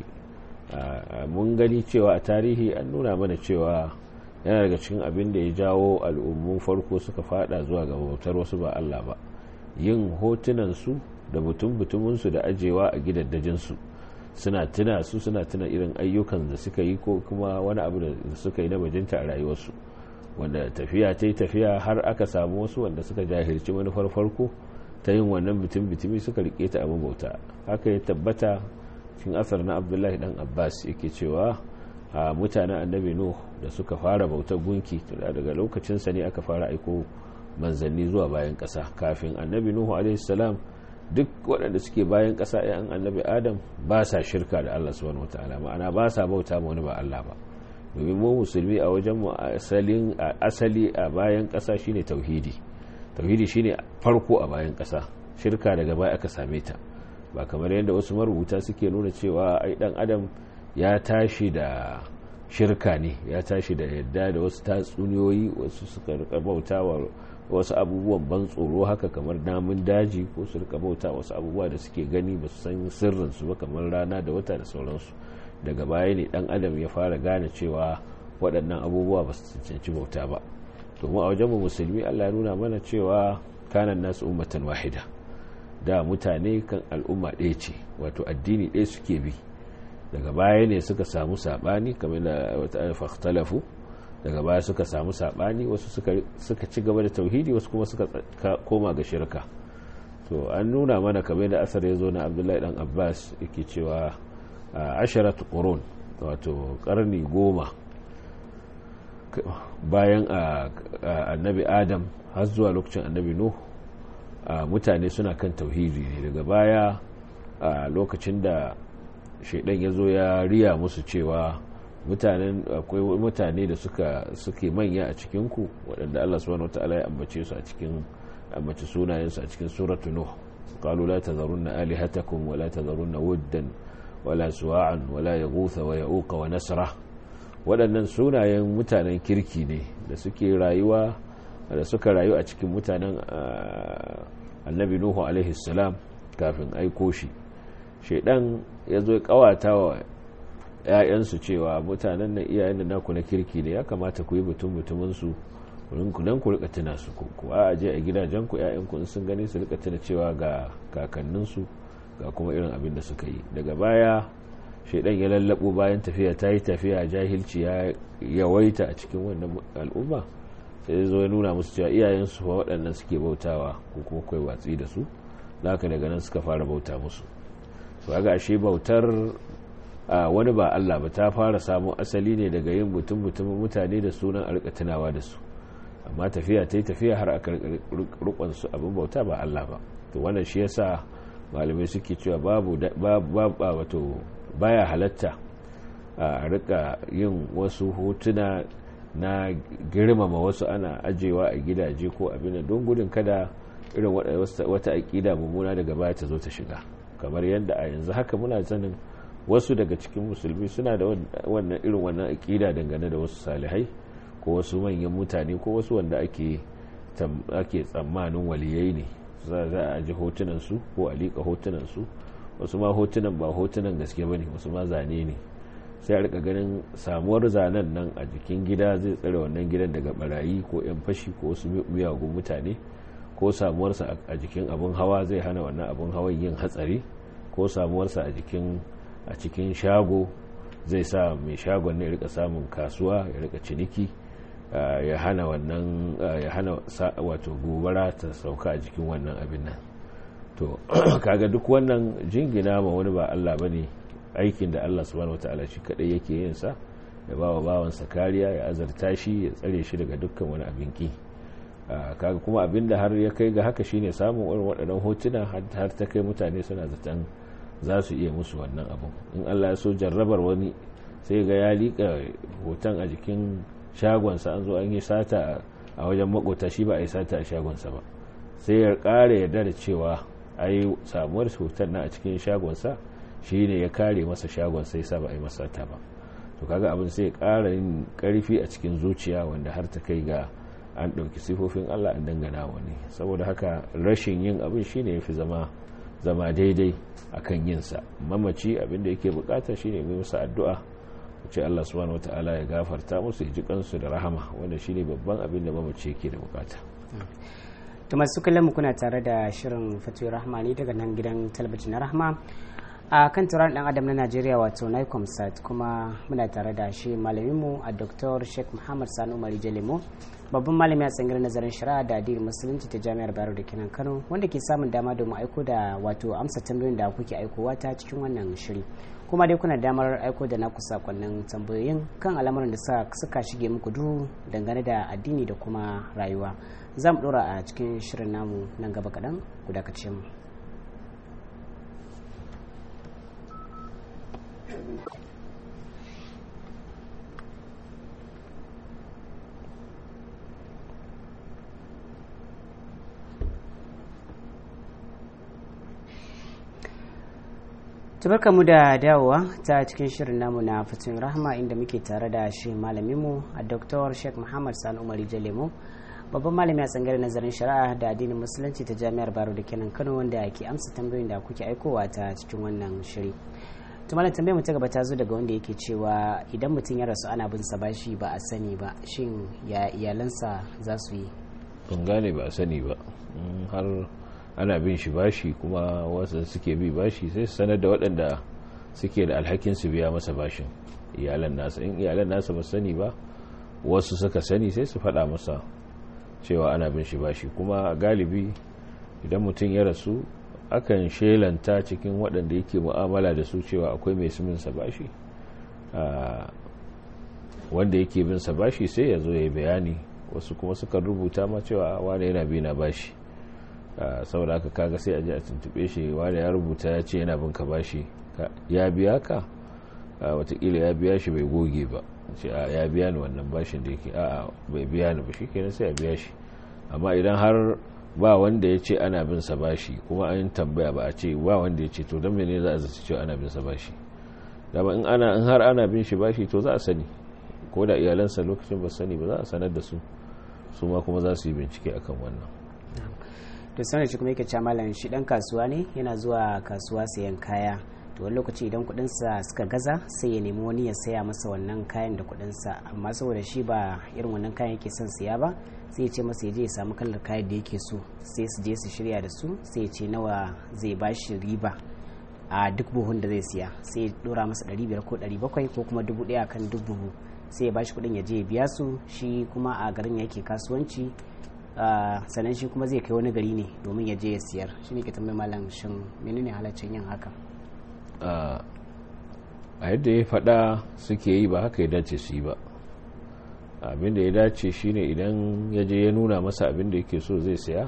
Mun gani cewa a tarihi an nuna mana cewa yana daga cikin abin da ya jawo al'ummun farko suka fada zuwa ga bautar wasu ba Allah ba, yin hotunansu da butumunsu da ajewa a gidaddajinsu, suna tuna irin ayyukan da suka yi ko kuma wani abu da suka yi na bajinta a rayuwarsu, wanda tafiya ta yi tafiya har aka samu wasu wanda suka jahilci manufar farko ta yin wannan bitumi suka rike ta abin bauta. Haka ya tabbata cikin asar na Abdullahi dan Abbas yake cewa a mutanen annabi Nuh da suka fara bautar gunki, daga lokacinsa ne aka fara aiko manzanni zuwa bayan ƙasa. Kafin annabi Nuhu alaihi salam duk waɗanda suke bayan ƙasa ‘yan annabi Adam ba sa shirka da Allah subhanahu wataala, ma'ana ba sa bauta ma wani ba Allah ba. Domin mu musulmi a wajen mu asali a bayan ƙasa shine tauhidi shine farko a bayan ƙasa, shirka daga baya aka same ta. Ba kamar yadda wasu marubuta suke nuna cewa ai dan adam ya tashi da shirka ne, ya tashi da yadda da wasu tatsuniyoyi, wasu suka rika bauta wa wasu abubuwan ban tsoro haka kamar namun daji, ko su rika bauta wasu abubuwa da suke gani ba su san sirrinsu ba kamar rana da wata da sauransu. Daga baya ne dan adam ya fara gane cewa waɗannan abubuwa ba su cancanci bauta ba. To mu a wajen mu musulmi Allah ya nuna mana cewa kanan nasu ummatan wahida, da mutane kan al'umma ɗaya ce, wato addini ɗaya suke bi. Daga baya ne suka samu sabani kamar da wata fakhtalafu, daga baya suka samu sabani, wasu suka ci gaba da tauhidi, wasu kuma suka koma ga shirka. To an nuna mana kamar da asar ya zo na Abdullahi dan Abbas yake cewa 10 qurun, wato karni 10 bayan annabi Adam har zuwa lokacin annabi Nuh, mutane suna kan tauhidi ne. Daga baya lokacin da shaidan ya zo ya riya musu cewa akwai mutane da suke manya a cikinku waɗanda Allah subhanahu wataala ya ambace su ambace sunayensu a cikin suratu Nuh. qalu la tadharunna alihatakum wa la tadharunna wuddan wa la suwa'an wa la yaghutha wa ya'uqa wa nasra. waɗannan sunayen mutanen kirki ne da suka rayu a cikin mutanen annabi Nuhu alaihi salam kafin aiko shi. Shaidan ya zo ya kawata wa ‘ya'yansu cewa mutanen nan iyayen da naku na kirki ne, ya kamata ku yi mutuminsu don ku rika tuna su, ku a aje a gidajenku ‘ya'yanku in sun gani su rika tuna cewa ga kakanninsu ga kuma irin abin da suka yi. Daga baya shaidan ya lallabo, bayan tafiya ta yi tafiya, jahilci ya yawaita a cikin wannan al'umma, sai zo ya nuna musu cewa iyayensu fa waɗannan suke bautawa, ko kuma kai watsi da su, haka daga nan suka fara bauta musu. to ga ashe bautar wani ba Allah ba, ta fara samun asali ne daga yin mutum-mutumin mutane da sunan a rika tunawa da su, amma tafiya ta yi tafiya har aka rukun su abin bauta ba Allah ba. to wannan shi yasa malamai suke cewa wato baya halatta a rika yin wasu hotuna na girmama wasu ana ajewa a gidaje ko abin don gudun kada irin wata aƙida mummuna daga baya ta zo ta shiga, kamar yadda a yanzu haka muna sanin wasu daga cikin musulmi suna da wannan irin wannan aƙida dangane da wasu salihai ko wasu manyan mutane ko wasu wanda ake tsammanin waliyai ne, za a ji hotunansu ko a liƙa hotunansu, wasu ma hotunan ba hotunan gaske ba ne, wasu ma zane ne, sai a rika ganin samuwar zanen nan a jikin gida zai tsare wannan gidan daga barayi ko 'yan fashi ko wasu miyagun mutane, ko samuwarsa a jikin abin hawa zai hana wannan abin hawan yin hatsari, ko samuwarsa a cikin shago zai sa mai shagon ne ya rika samun kasuwa ya rika ciniki, ya hana wato gobara ta sauka a jikin wannan abin nan. to kaga duk wannan jingina ma wani ba Allah bane, aikin da Allah subhanahu wataala shi kadai yake yin sa, ya bawa bawansa kariya, ya azarta shi, ya tsare shi daga dukkan wani abin ki. kaga kuma abinda har ya kai ga haka shine samun irin waɗannan hotuna har ta kai mutane suna zaton za su iya musu wannan abin. in Allah ya so jarrabar wani sai ga ya liƙa hoton a jikin shagonsa, an zo an yi sata a wajen makota, shi ba a yi sata a shagonsa ba, sai ya ƙara yarda da cewa ai samuwar hoton na a cikin shagonsa shi ne ya kare masa shagon sai sa ba a yi masa sata ba. to kaga abin sai ya ƙara yin ƙarfi a cikin zuciya, wanda har ta kai ga an ɗauki sifofin Allah an dangana wani. saboda haka rashin yin abin shine ya fi zama daidai akan yinsa. mamaci abin da yake bukata shine mai masa addu'a, ce Allah subhanahu wataala ya gafarta musu, ya ji kansu da rahama, wanda shine babban abin da mamaci yake da bukata. to masu kallon mu kuna tare da shirin Fatoyin Rahma ne daga nan gidan talabijin na Rahma a kan turan dan adam na Najeriya wato NICOMSAT, kuma muna tare da shi malaminmu a Dr. Sheikh Muhammad Sani Umar Jalemo, babban malami a tsangirar nazarin shari'a da addinin musulunci ta Jami'ar Bayero da kenan Kano, wanda ke samun dama domin aiko da wato amsa tambayoyin da kuke aikowa ta cikin wannan shiri. kuma dai kuna damar aiko da naku sakonnin tambayoyin kan al'amuran da suka shige muku duhu dangane da addini da kuma rayuwa. za mu dora a cikin shirin namu nan gaba kaɗan, ku dakace mu. tabarka mu da dawowa ta cikin shirin namu na Fatoyin Rahma, inda muke tare da shi malaminmu a Dr. Sheikh Muhammad Sani Umar Jalemo, babban malami a tsangirar nazarin shari'a da addinin musulunci ta Jami'ar Bayero da kenan Kano, wanda ke amsa tambayoyin da kuke aikowa ta cikin wannan shiri. to malam, tambayar mu ta gaba ta zo daga wanda yake cewa idan mutum ya rasu ana bin sa bashi ba a sani ba, shin ya iyalansa za su yi? ban gane ba a sani ba. har ana bin shi bashi kuma wasu suke bi bashi sai su sanar da waɗanda suke da alhakin su biya masa bashin, iyalan nasa. in iyalan nasa ba sani ba, wasu suka sani sai su faɗa masa cewa ana bin shi bashi. kuma galibi idan mutum ya rasu akan shelanta cikin waɗanda yake mu'amala da su cewa akwai mai bin sa bashi, wanda yake bin sa bashi sai ya zo ya yi bayani. wasu kuma suka rubuta ma cewa wani yana bi na bashi, saboda haka kaga sai a je a tuntube shi, wani ya rubuta ya ce yana bin ka bashi, ya biya ka? watakila ya biya shi bai goge ba, ce ya biya ni wannan bashin da yake, bai biya ni ba, shi kenan sai a biya shi. amma idan har ba wanda ya ce ana bin sa bashi kuma an tambaya ba a ce ba wanda ya ce, to don mene za a zaci cewa ana bin sa bashi? dama in har ana bin shi bashi to za a sani, ko da iyalansa lokacin ba sani ba za a sanar da su ma kuma za su yi bincike akan wannan. to sanar shi kuma yake cewa malam shi dan kasuwa ne, yana zuwa kasuwa sayan kaya, to wani lokaci idan kudinsa suka gaza sai ya nemi wani ya saya masa wannan kayan da kudinsa, amma saboda shi ba irin wannan kayan yake son siya ba, sai ya ce masa ya je ya samu kalar kayan da yake so, sai su je su shirya da su, sai ya ce nawa zai ba shi riba a duk buhun da zai siya, sai ya dora masa 500 ko 700 ko kuma 1000 kan duk buhu, sai ya ba shi kudin ya je ya biya su. shi kuma a garin yake kasuwanci, sannan shi kuma zai kai wani gari ne domin ya je ya siyar. shi ne ke tambayi malam, shin menene halaccin yin haka? a yadda ya faɗa suke yi ba haka ya dace su yi ba. Abinda ya dace shine idan ya je ya nuna masa abinda yake so zai saya,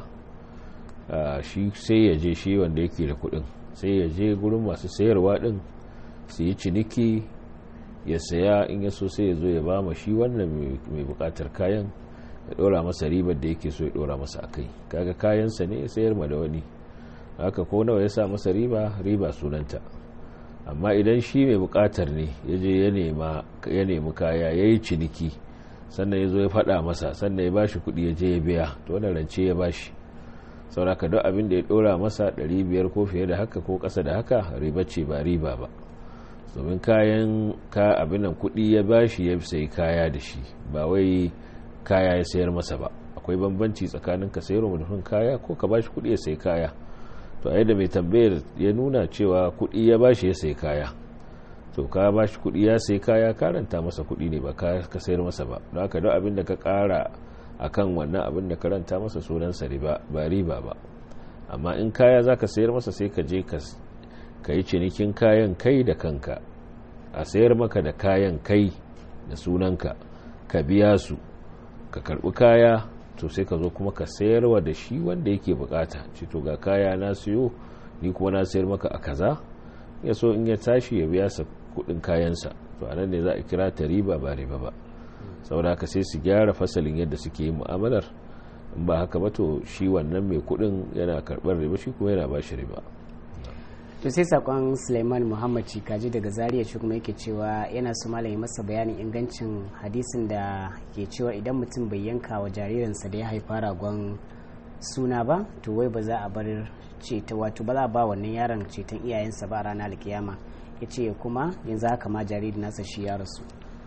shi sai ya je shi wanda yake da kuɗin sai ya je gurin masu sayarwa ɗin su yi ciniki ya saya, in ya so sai ya zo ya ba ma shi wannan mai buƙatar kayan ya ɗora masa ribar da yake so ya ɗora masa a kai. Kaga kayansa ne ya sayar ma da wani, haka ko nawa ya sa masa riba sunanta. Amma idan shi mai buƙatar ne ya je ya nemi kaya ya yi ciniki sannan ya zo ya faɗa masa sannan ya bashi kuɗi ya je ya biya, to wannan rance ya bashi. sauraka duk abin da ya ɗora masa 500 ko fiye da haka ko ƙasa da haka riba ce ba riba ba, domin kayan abin nan kuɗi ya bashi ya sai kaya da shi, ba wai kaya ya sayar masa ba. Akwai bambanci tsakanin ka sayar wa mutum kaya ko ka bashi kuɗi ya sai kaya. To a yadda mai tambayar ya nuna cewa kuɗi ya bashi ya sai kaya, to ka bashi kuɗi ya sai kaya karanta masa kuɗi ne ba ka sayar masa ba, don haka duk abin da ka ƙara akan wannan abin da karanta masa sunansa riba ba riba ba. Amma in kaya zaka sayar masa sai ka je ka yi cinikin kayan kai da kanka, a sayar maka da kayan kai da sunanka, ka biya su, ka karbi kaya, to sai ka zo kuma ka sayarwa da shi wanda yake bukata, ce to ga kaya na siyo ni kuma na sayar maka a kaza, ya so in ya tashi ya biya sa kudin kayansa, to anan ne za a kira ta riba ba riba ba. saboda haka sai su gyara fasalin yadda suke yin mu'amalar, in ba haka ba to shi wannan mai kudin yana karbar riba shi kuma yana ba shi riba. To sai sakon Suleiman Muhammad Cikaji daga Zaria shi kuma yake cewa yana so malami masa bayanin ingancin hadisin da ke cewa idan mutum bai yanka wa jaririnsa da ya haifa ragon suna ba, to wai ba za a bar ceta, wato ba za a ba wannan yaron ceton iyayensa ba a ranar alkiyama. Ya ce kuma yanzu haka ma jaririn nasa shi ya rasu.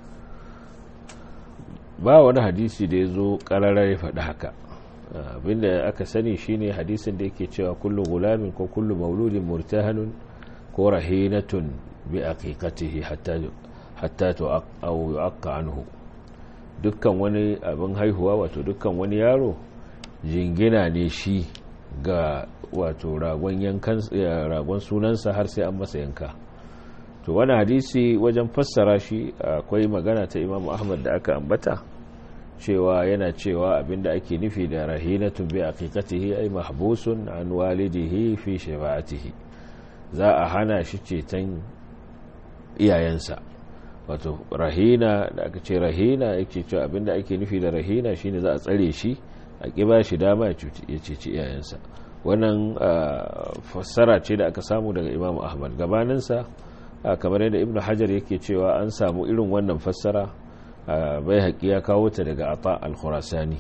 Ba wani hadisi da ya zo ƙararra ya faɗi haka. Abinda aka sani shine hadisin da yake cewa kullu gulamin ko kullu mauludin murtahanun ko rahinatun bi aqiqatihi hatta tu'aqqa anhu. Dukkan wani abin haihuwa, wato dukkan wani yaro jingina ne shi ga wato ragon sunansa har sai an masa yanka. To wani hadisi wajen fassara shi akwai magana ta Imam Ahmad da aka ambata cewa yana cewa abinda ake nufi da rahinatun bi aqiqatihi ay mahbusun an walidihi fi shafa'atihi, za a hana shi ceton iyayensa. Wato rahina da aka ce rahina yake cewa abinda ake nufi da rahina shine za a tsare shi a kiba shi dama ya ceci iyayensa. Wannan fassara ce da aka samu daga Imam Ahmad. Gabaninsa kamar yadda Ibn Hajar yake cewa an samu irin wannan fassara, bai haƙi ya kawo ta daga Ata al-Khurasani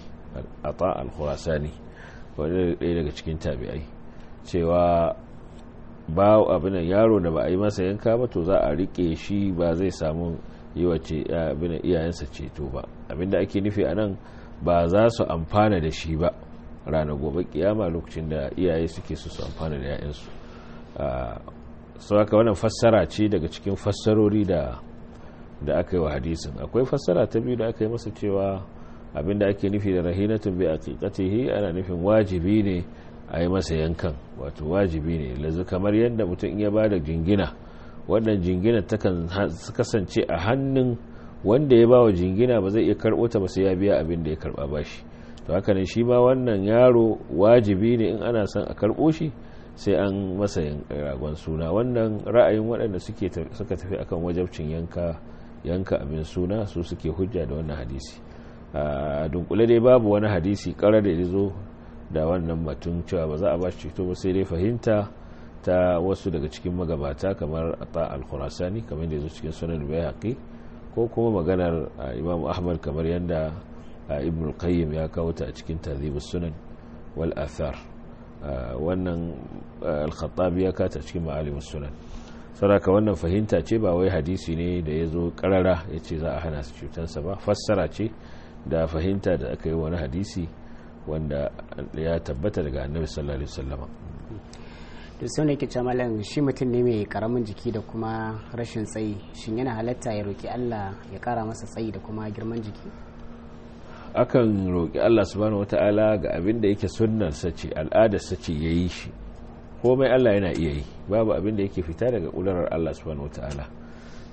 wanda ɗaya daga cikin tabi'ai, cewa ba abin yaro da ba a yi masa yanka ba to za a rike shi, ba zai samu yi wace abin iyayensa ceto ba. Abinda ake nufi a nan ba za su amfana da shi ba ranar gobe kiyama lokacin da iyaye suke su amfana da 'ya'yansu. Sau haka wannan fassara ce daga cikin fassarori da aka yi wa hadisin. Akwai fassara ta biyu da aka yi masa cewa abinda ake nufi da rahinatun bi aqiqatihi ana nufin wajibi ne a yi masa yankan, wato wajibi ne lazu, kamar yadda mutum ya ba da jingina, wannan jingina ta kasance a hannun wanda ya ba wa jingina, ba zai iya karɓo ta ba sai ya biya abin da ya karɓa bashi. To haka ne shi ma wannan yaro wajibi ne in ana son a karɓo shi sai an masa ragon suna. Wannan ra'ayin waɗanda suka tafi akan wajabcin yanka abin suna su suke hujja da wannan hadisi. A dunkule dai babu wani hadisi ƙarar da ya zo da wannan batun cewa ba za a ba shi ceto ba, sai dai fahimta ta wasu daga cikin magabata kamar Ata al-Khurasani kamar da ya zo cikin Sunan Bayhaqi, ko kuma maganar Imam Ahmad kamar yadda Ibn al-Qayyim ya kawo ta a cikin Tahdhibus Sunan wal Athar. Wannan al-Khattabi ya kata cikin Ma'alimus Sunan. Saboda wannan fahimta ce, ba wai hadisi ne da ya zo karara ya ce za a hana su cutansa ba, fassara ce da fahimta da aka yi wani hadisi wanda ya tabbata daga Annabi sallallahu alaihi wasallam. To sai ne yake cewa malam, shi mutum ne mai karamin jiki da kuma rashin tsayi, shin yana halatta ya roki Allah ya kara masa tsayi da kuma girman jiki? Akan roki Allah subhanahu wataala ga abin da yake sunnarsa ce, al'adarsa ce yayi shi. Komai Allah yana iya yi, babu abin da yake fita daga kudurar Allah subhanahu wataala.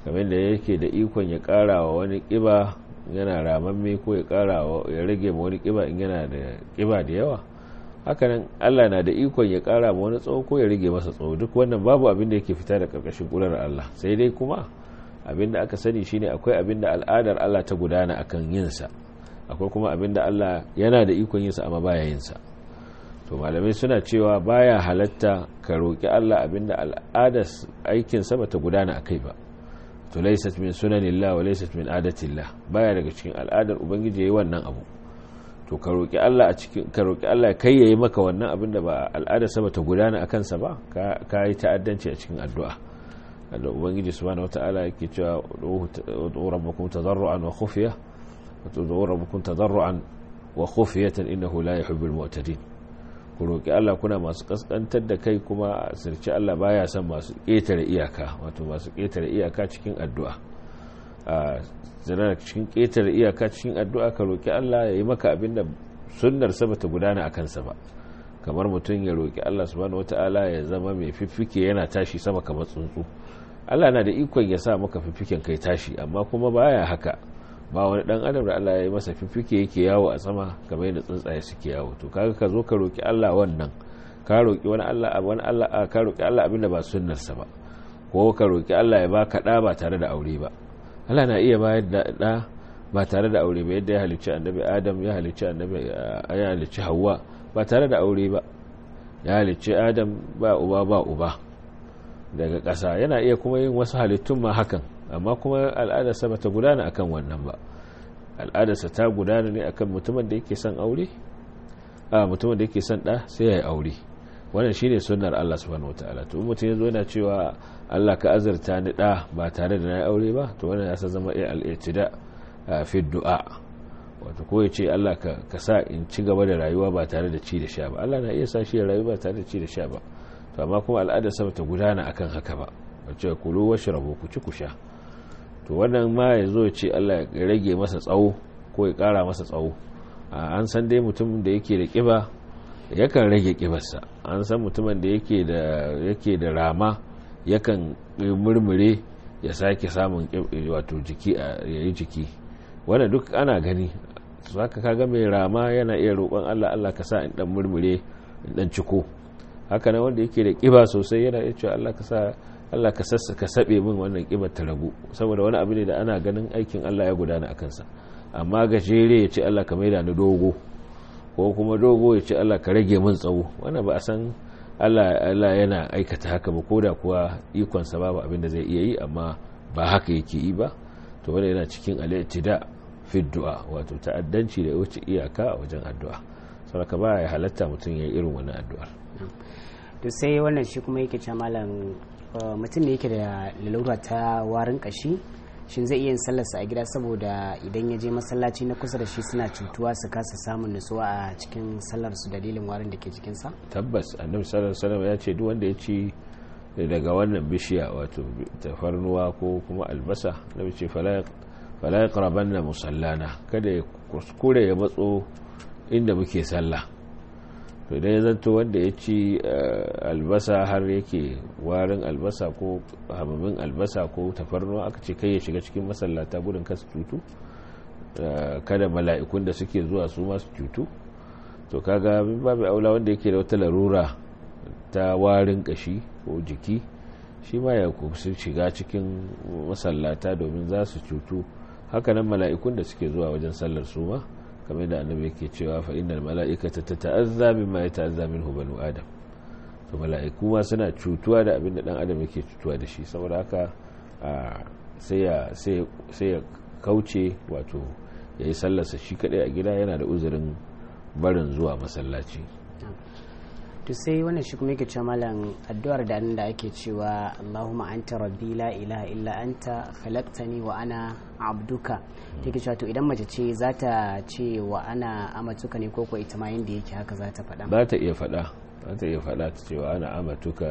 kamar da yake da ikon ya ƙara wa wani ƙiba yana ramamme ko ya rage ma wani ƙiba in yana da ƙiba da yawa, hakanan Allah na da ikon ya ƙara ma wani tsawo ko ya rage masa tsawo. Duk wannan babu abin da yake fita da ƙarƙashin ƙudurar Allah, sai dai kuma abin da aka sani shine akwai abin da al'adar Allah ta gudana akan yinsa, akwai kuma abin da Allah yana da ikon yinsa amma baya yinsa. To malamai suna cewa baya halatta ka roƙi Allah abin da al'adar aikinsa bata gudana akai ba. To laysat min sunanillah wa laysat min adatillah, baya daga cikin al'adar ubangiji yayi wannan abu. To ka roƙi Allah kai yayi maka wannan abin da ba al'adar sa bata gudana akan sa ba, ka yi ta'addanci a cikin addu'a. Allah ubangiji subhanahu wataala yake cewa ud'u rabbakum tadarruan wa khufya ud'u rabbakum tadarruan wa khufyatan innahu la yuhibbul mu'tadin. Ku roƙi Allah kuna masu kaskantar da kai kuma sirci Allah baya son masu ƙetare iyaka, wato masu ƙetare iyaka cikin addu'a. Zana cikin ƙetare iyaka cikin addu'a ka roƙi Allah ya yi maka abin da sunnar sa bata gudana a kansa ba, kamar mutum ya roƙi Allah subhanahu wata'ala ya zama mai fiffike yana tashi sama kamar tsuntsu. Allah na da ikon ya sa maka fiffiken kai tashi, amma kuma baya haka. Ba wani dan adam da Allah ya yi masa fiffike yake yawo a sama kamar yadda tsuntsaye suke yawo. To kaga ka zo ka roƙi Allah wannan, ka roƙi ka roƙi Allah abin da ba sunnar sa ba, ko ka roƙi Allah ya baka ɗa ba tare da aure ba. Allah na iya bayar da ɗa ba tare da aure ba, yadda ya halicci annabi Adam, ya halicci Hawwa ba tare da aure ba, ya halicci Adam ba uba ba uba daga ƙasa. Yana iya kuma yin wasu halittun ma hakan, amma kuma al'adarsa ba ta gudana akan wannan ba. Al'adarsa ta gudana ne akan mutumin da yake son aure, mutumin da yake son ɗa sai ya yi aure. Wannan shine sunnar Allah subhanahu wataala. To mutum yazo yana cewa Allah ka azurta ni ɗa ba tare da na yi aure ba, to wannan ya sa zama al-i'tida fi du'a. Wato ko ya ce Allah ka sa in ci gaba da rayuwa ba tare da ci da sha ba. Allah na iya sa shi ya rayu ba tare da ci da sha ba, to amma kuma al'adar sa ta gudana akan haka ba. Wace kulu washrabu ku ci ku sha. To wannan ma yazo ya ce Allah ya rage masa tsawo ko ya kara masa tsawo. An san dai mutum da yake da kiba yakan rage kibarsa, an san mutumin da yake da rama yakan murmure ya sake samun wato jiki yayi jiki. Wannan duk ana gani. Saka kaga mai rama yana iya roƙon Allah ka sa in dan murmure in dan ciko. Haka nan wanda yake da kiba sosai yana iya cewa Allah ka sabe min wannan kibar ta ragu, saboda wani abu ne da ana ganin aikin Allah ya gudana akan sa. Amma gajere ya ce Allah ka maida ni dogo, ko kuma dogo ya ce Allah ka rage min tsawo. Wannan ba a san Allah yana aikata haka ba, koda kuwa ikon sa babu abin da zai iya yi, amma ba haka yake yi ba. To wannan yana cikin al-i'tida fi du'a, wato ta'addanci da wuce iyaka a wajen addu'a. Saboda ba ya halatta mutum ya yi irin wannan addu'ar. To sai wannan shi kuma yake cewa malam, mutum ne yake da lalura ta warin kashi, shin zai iya yin sallarsa a gida saboda idan ya je masallaci na kusa da shi suna cutuwa su kasa samun nutsuwa a cikin sallar su dalilin warin da ke jikinsa? Tabbas annabi sallallahu alaihi wasallam ya ce duk wanda ya ci daga wannan bishiya, wato tafarnuwa ko kuma albasa, nabi ce fala yaqrabanna musallana, kada ya kuskure ya matso inda muke sallah. To idan ya zanto wanda ya ci albasa har yake warin albasa ko hamamin albasa ko tafarnuwa, aka ce kai ya shiga cikin masallata gudun kasu cutu, kada mala'ikun da suke zuwa su masu cutu. To kaga babu aula wanda yake da wata larura ta warin kashi ko jiki, shi ma ya kusa shiga cikin masallata domin za su cutu. Hakanan mala'ikun da suke zuwa wajen sallar su ma, kamar da annabi yake cewa fa innal mala'ikata tata'azza mimma yata'azza minhu banu adam. To mala'iku ma suna cutuwa da abin da dan adam yake cutuwa da shi, saboda haka sai ya kauce, wato yayi sallarsa shi kadai a gida, yana da uzurin barin zuwa masallaci. To sai wannan shi kuma yake cewa malam, addu'ar da ake cewa Allahumma anta rabbi la ilaha illa anta khalaqtani wa ana abduka, take cewa to idan mace ce za ta ce wa ana amatuka ne, ko ko ita ma yanda yake haka za ta faɗa? Za ta iya faɗa ta ce wa ana amatuka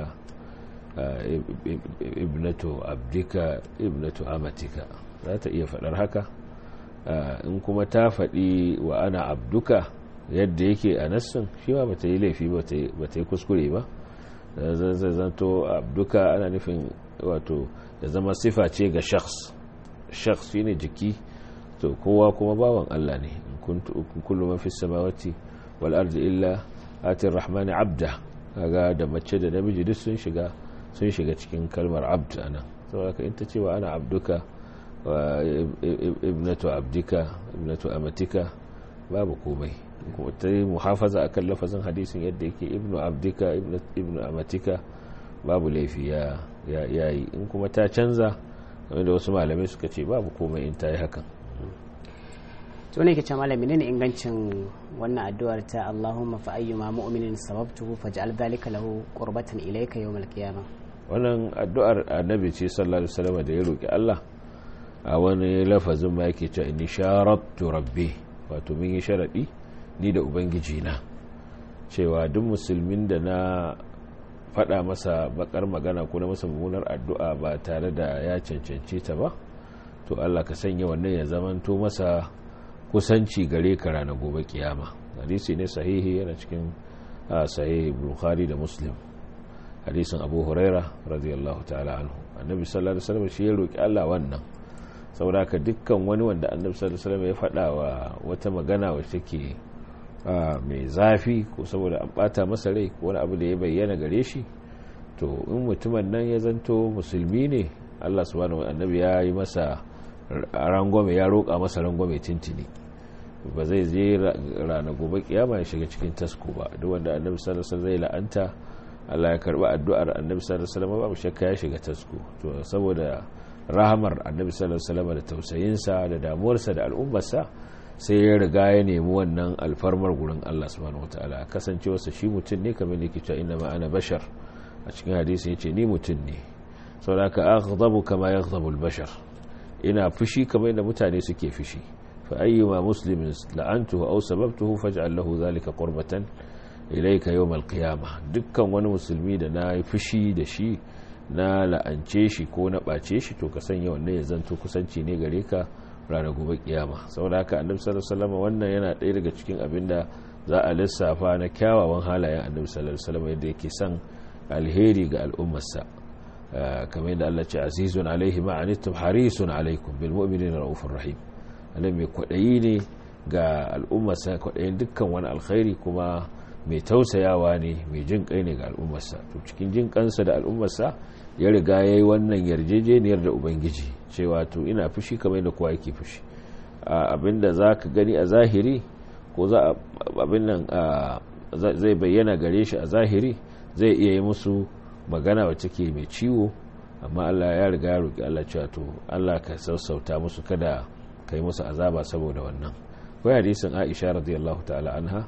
ibnatu abdika ibnatu amatika, za ta iya faɗar haka. In kuma ta faɗi wa ana abduka yadda yake a nassin, shi ma bata yi laifi, bata yi kuskure ba. Zai zanto abduka ana nufin wato ya zama sifa ce ga shakhs shine jiki, to kowa kuma bawan Allah ne. in kullu man fis samawati wal ardi illa atir rahmani abda, kaga da mace da namiji duk sun shiga cikin kalmar abd anan. saboda in ta ce wa ana abduka wa ibnatu abdika ibnatu amatika babu komai. kuma ta yi muhafaza akan lafazin hadisin yadda yake ibnu abdika ibnu amatika babu laifi ya yi. in kuma ta canza kamar da wasu malamai suka ce babu komai in ta yi hakan. to ne ke ce malami ne ingancin wannan addu'ar ta Allahumma fa ayyuma mu'minin sababtuhu faj'al dhalika lahu qurbatan ilayka yawm al-qiyamah? wannan addu'ar annabi ce sallallahu alaihi wasallam da ya roki Allah a wani lafazin ma yake cewa inni sharattu rabbi, wato mun yi sharadi ni da ubangiji na cewa duk musulmin da na faɗa masa bakar magana ko na masa mummunar addu'a ba tare da ya cancance ta ba, to Allah ka sanya wannan ya zamanto masa kusanci gare ka ranar gobe kiyama. hadisi ne sahihi, yana cikin sahih Bukhari da Muslim, hadisin Abu Huraira radiyallahu ta'ala anhu. annabi sallallahu alaihi wasallam shi ya roki Allah wannan, saboda ka dukkan wani wanda annabi sallallahu alaihi wasallam ya faɗa wa wata magana wacce take mai zafi ko saboda an bata masa rai ko wani abu da ya bayyana gare shi, to in mutumin nan ya zanto musulmi ne, Allah subhanahu wa annabi ya yi masa rangwame, ya roƙa masa rangwame tintini, ba zai je ranar gobe kiyama ya shiga cikin tasko ba. duk wanda annabi sallallahu alaihi wasallam zai la'anta, Allah ya karba addu'ar annabi sallallahu alaihi wasallam, babu shakka ya shiga tasko. to saboda rahamar annabi sallallahu alaihi wasallam da tausayinsa da damuwarsa da al'ummarsa, sai ya riga ya nemi wannan alfarmar gurin Allah subhanahu wataala. kasancewarsa shi mutum ne, kamar da yake cewa inna ma ana bashar, a cikin hadisi yace ni mutum ne, saboda ka aghdabu kama yaghdabu al-bashar, ina fushi kamar yadda mutane suke fushi. fa ayyuma muslimin la'antuhu aw sababtuhu faj'al lahu dhalika qurbatan ilayka yawm al-qiyamah. dukkan wani musulmi da na fushi da shi, na la'ance shi ko na bace shi, to ka sanya wannan ya zanto kusanci ne gare ka ranar gobe kiyama. saboda haka annabi sallallahu alaihi wasallam wannan yana ɗaya daga cikin abinda za a lissafa na kyawawan halayen annabi sallallahu alaihi wasallam, yadda yake son alheri ga al'ummarsa. kamar yadda Allah ce azizun alaihi ma anittum harisun alaikum bil mu'minina raufur rahim. Allah mai kwadayi ne ga al'ummarsa, kwadayin dukkan wani alkhairi, kuma mai tausayawa ne, mai jin kai ne ga al'ummarsa. to cikin jin kansa da al'ummarsa ya riga yayi wannan yarjejeniyar da ubangiji cewa to ina fushi kamar yadda kowa yake fushi. abinda zaka gani a zahiri ko za abin nan zai bayyana gare shi a zahiri, zai iya yi musu magana wacce ke mai ciwo, amma Allah ya riga ya roki Allah cewa to Allah ka sassauta musu, kada kai musu azaba saboda wannan. akwai hadisin Aisha radiyallahu ta'ala anha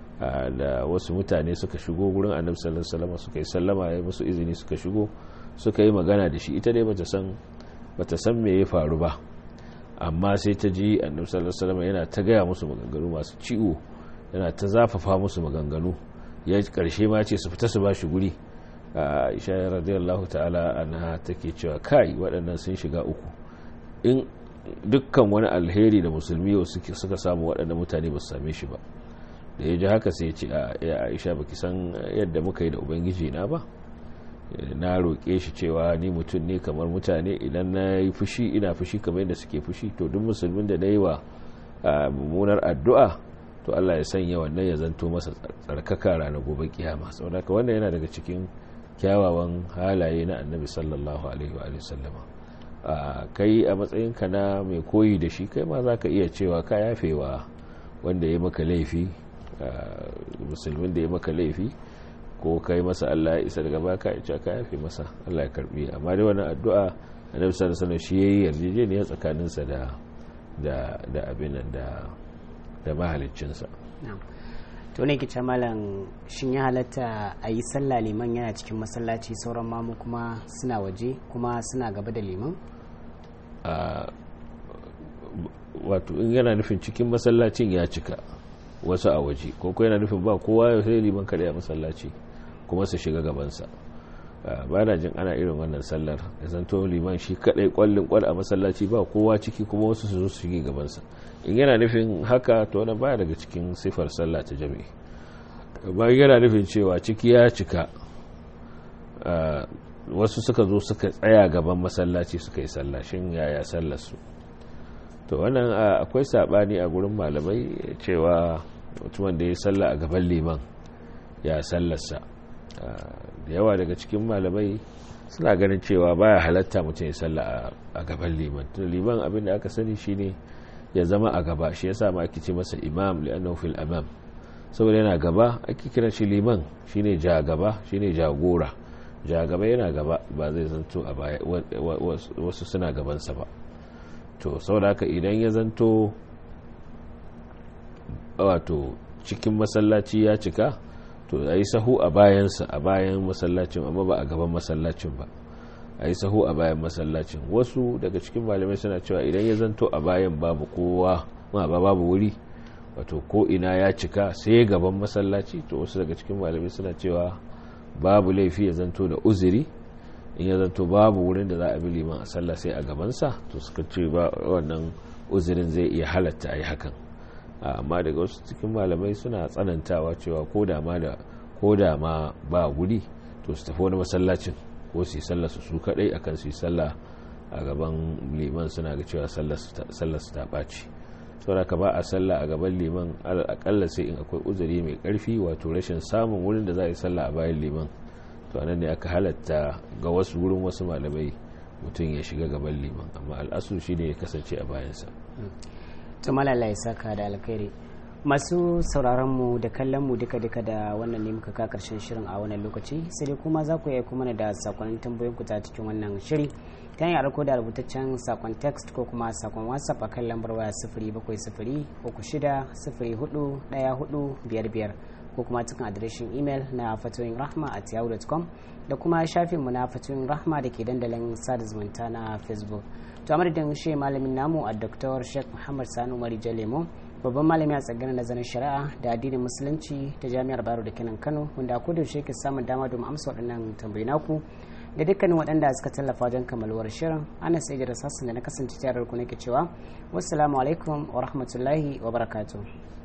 da wasu mutane suka shigo gurin Annabi sallallahu alaihi wasallam, suka yi sallama, ya musu izini suka shigo, suka yi magana da shi. ita dai bata san me ya faru ba, amma sai ta ji Annabi sallallahu alaihi wasallam yana ta gaya musu maganganu masu ciwo, yana ta zafafa musu maganganu, ya karshe ma ce su fita su ba shi guri. Aisha radiyallahu ta'ala anha take cewa kai waɗannan sun shiga uku, in dukkan wani alheri da musulmi suka samu waɗannan mutane ba su same shi ba. da ya ji haka sai ya ce ya Aisha baki san yadda muka yi da ubangiji na ba, na roƙe shi cewa ni mutum ne kamar mutane, idan na yi fushi ina fushi kamar yadda suke fushi, to duk musulmin da na yi wa mummunar addu'a, to Allah ya sanya wannan ya zanto masa tsarkaka ranar gobe kiyama. saboda haka wannan yana daga cikin kyawawan halaye na annabi sallallahu alaihi wa sallama. kai a matsayinka na mai koyi da shi, kai ma za ka iya cewa ka yafewa wanda ya maka laifi, musulmin da ya maka laifi, ko kai masa Allah ya isa daga baka ya ce ka yafe masa, Allah ya karbi. amma dai wannan addu'a annabi sallallahu alaihi wasallam shi yayi yarjejeniya tsakaninsa da abin da mahaliccinsa. to ne kice malam, shin ya halatta a yi sallah liman yana cikin masallaci, sauran mamu kuma suna waje kuma suna gaba da liman? wato in yana nufin cikin masallacin ya cika, wasu a waje, ko yana nufin ba kowa sai liman kada ya masallaci kuma su shiga gabansa. ba na jin ana irin wannan sallar, da zanto liman shi kadai kwallin kwal a masallaci, ba kowa ciki kuma wasu su zo su shige gabansa. in yana nufin haka, to wannan baya daga cikin sifar sallah ta jami'i. bayan yana nufin cewa ciki ya cika, wasu suka zo suka tsaya gaban masallaci suka yi sallah shin yaya sallar su? To wannan akwai sabani a gurin malamai cewa mutumin da ya salla a gaban liman ya sallarsa. Da yawa daga cikin malamai suna ganin cewa baya halatta mutum ya salla a gaban liman. To liman abin da aka sani shine ya zama a gaba, shi yasa ma ake ce masa imam li'annahu fil amam, saboda yana gaba ake kiran shi liman, shine jagaba, shine jagora. Jagaba yana gaba, ba zai zanto a baya wasu suna gabansa ba. To saboda haka idan ya zanto wato cikin masallaci ya cika, to a yi sahu a bayansa, a bayan masallacin, amma ba a gaban masallacin ba, a yi sahu a bayan masallacin. Wasu daga cikin malamai suna cewa idan ya zanto a bayan babu kowa, ma ba babu wuri, wato ko ina ya cika sai gaban masallaci, to wasu daga cikin malamai suna cewa babu laifi ya zanto da uzuri. In ya zanto babu wurin da za a bi liman a sallah sai a gabansa, to suka ce ba wannan uzurin zai iya halatta a yi hakan. Amma daga wasu cikin malamai suna tsanantawa cewa ko da ma ba guri, to su tafi wani masallacin ko su yi sallah su kadai akan su yi sallah a gaban liman, suna ga cewa sallar su ta ɓaci. saboda ka ba a sallah a gaban liman akalla sai in akwai uzuri mai karfi, wato rashin samun wurin da za a yi sallah a bayan liman. To anan ne aka halatta ga wasu wurin wasu malamai mutum ya shiga gaban liman, amma al'asu shi ne ya kasance a bayansa. to malala ya saka da alkhairi. Masu sauraronmu da kallonmu duka-duka da wannan ne muka ka karshen shirin a wannan lokaci, sai dai kuma za ku iya kuma da sakonnin tambayoyin ku ta cikin wannan shiri ta hanyar ko da rubutaccen sakon text ko kuma sakon whatsapp a kan lambar waya 07036041455 ko kuma cikin adireshin email na fatoyinrahma@yahoo.com da kuma shafinmu na fatoyin rahma da ke dandalin sada zumunta na Facebook. To a madadin shi malamin namu a Dr. Sheikh Muhammad Sani Umar Jalemo, babban malami a tsangaren nazarin shari'a da addinin musulunci ta Jami'ar Bayero da kenan Kano, wanda ko da yake samun dama domin amsa waɗannan tambayoyi naku da dukkanin waɗanda suka tallafa wajen kammaluwar shirin. Ana sai da sassan da na kasance tare da ku nake cewa wassalamu alaikum wa rahmatullahi wa barakatuh.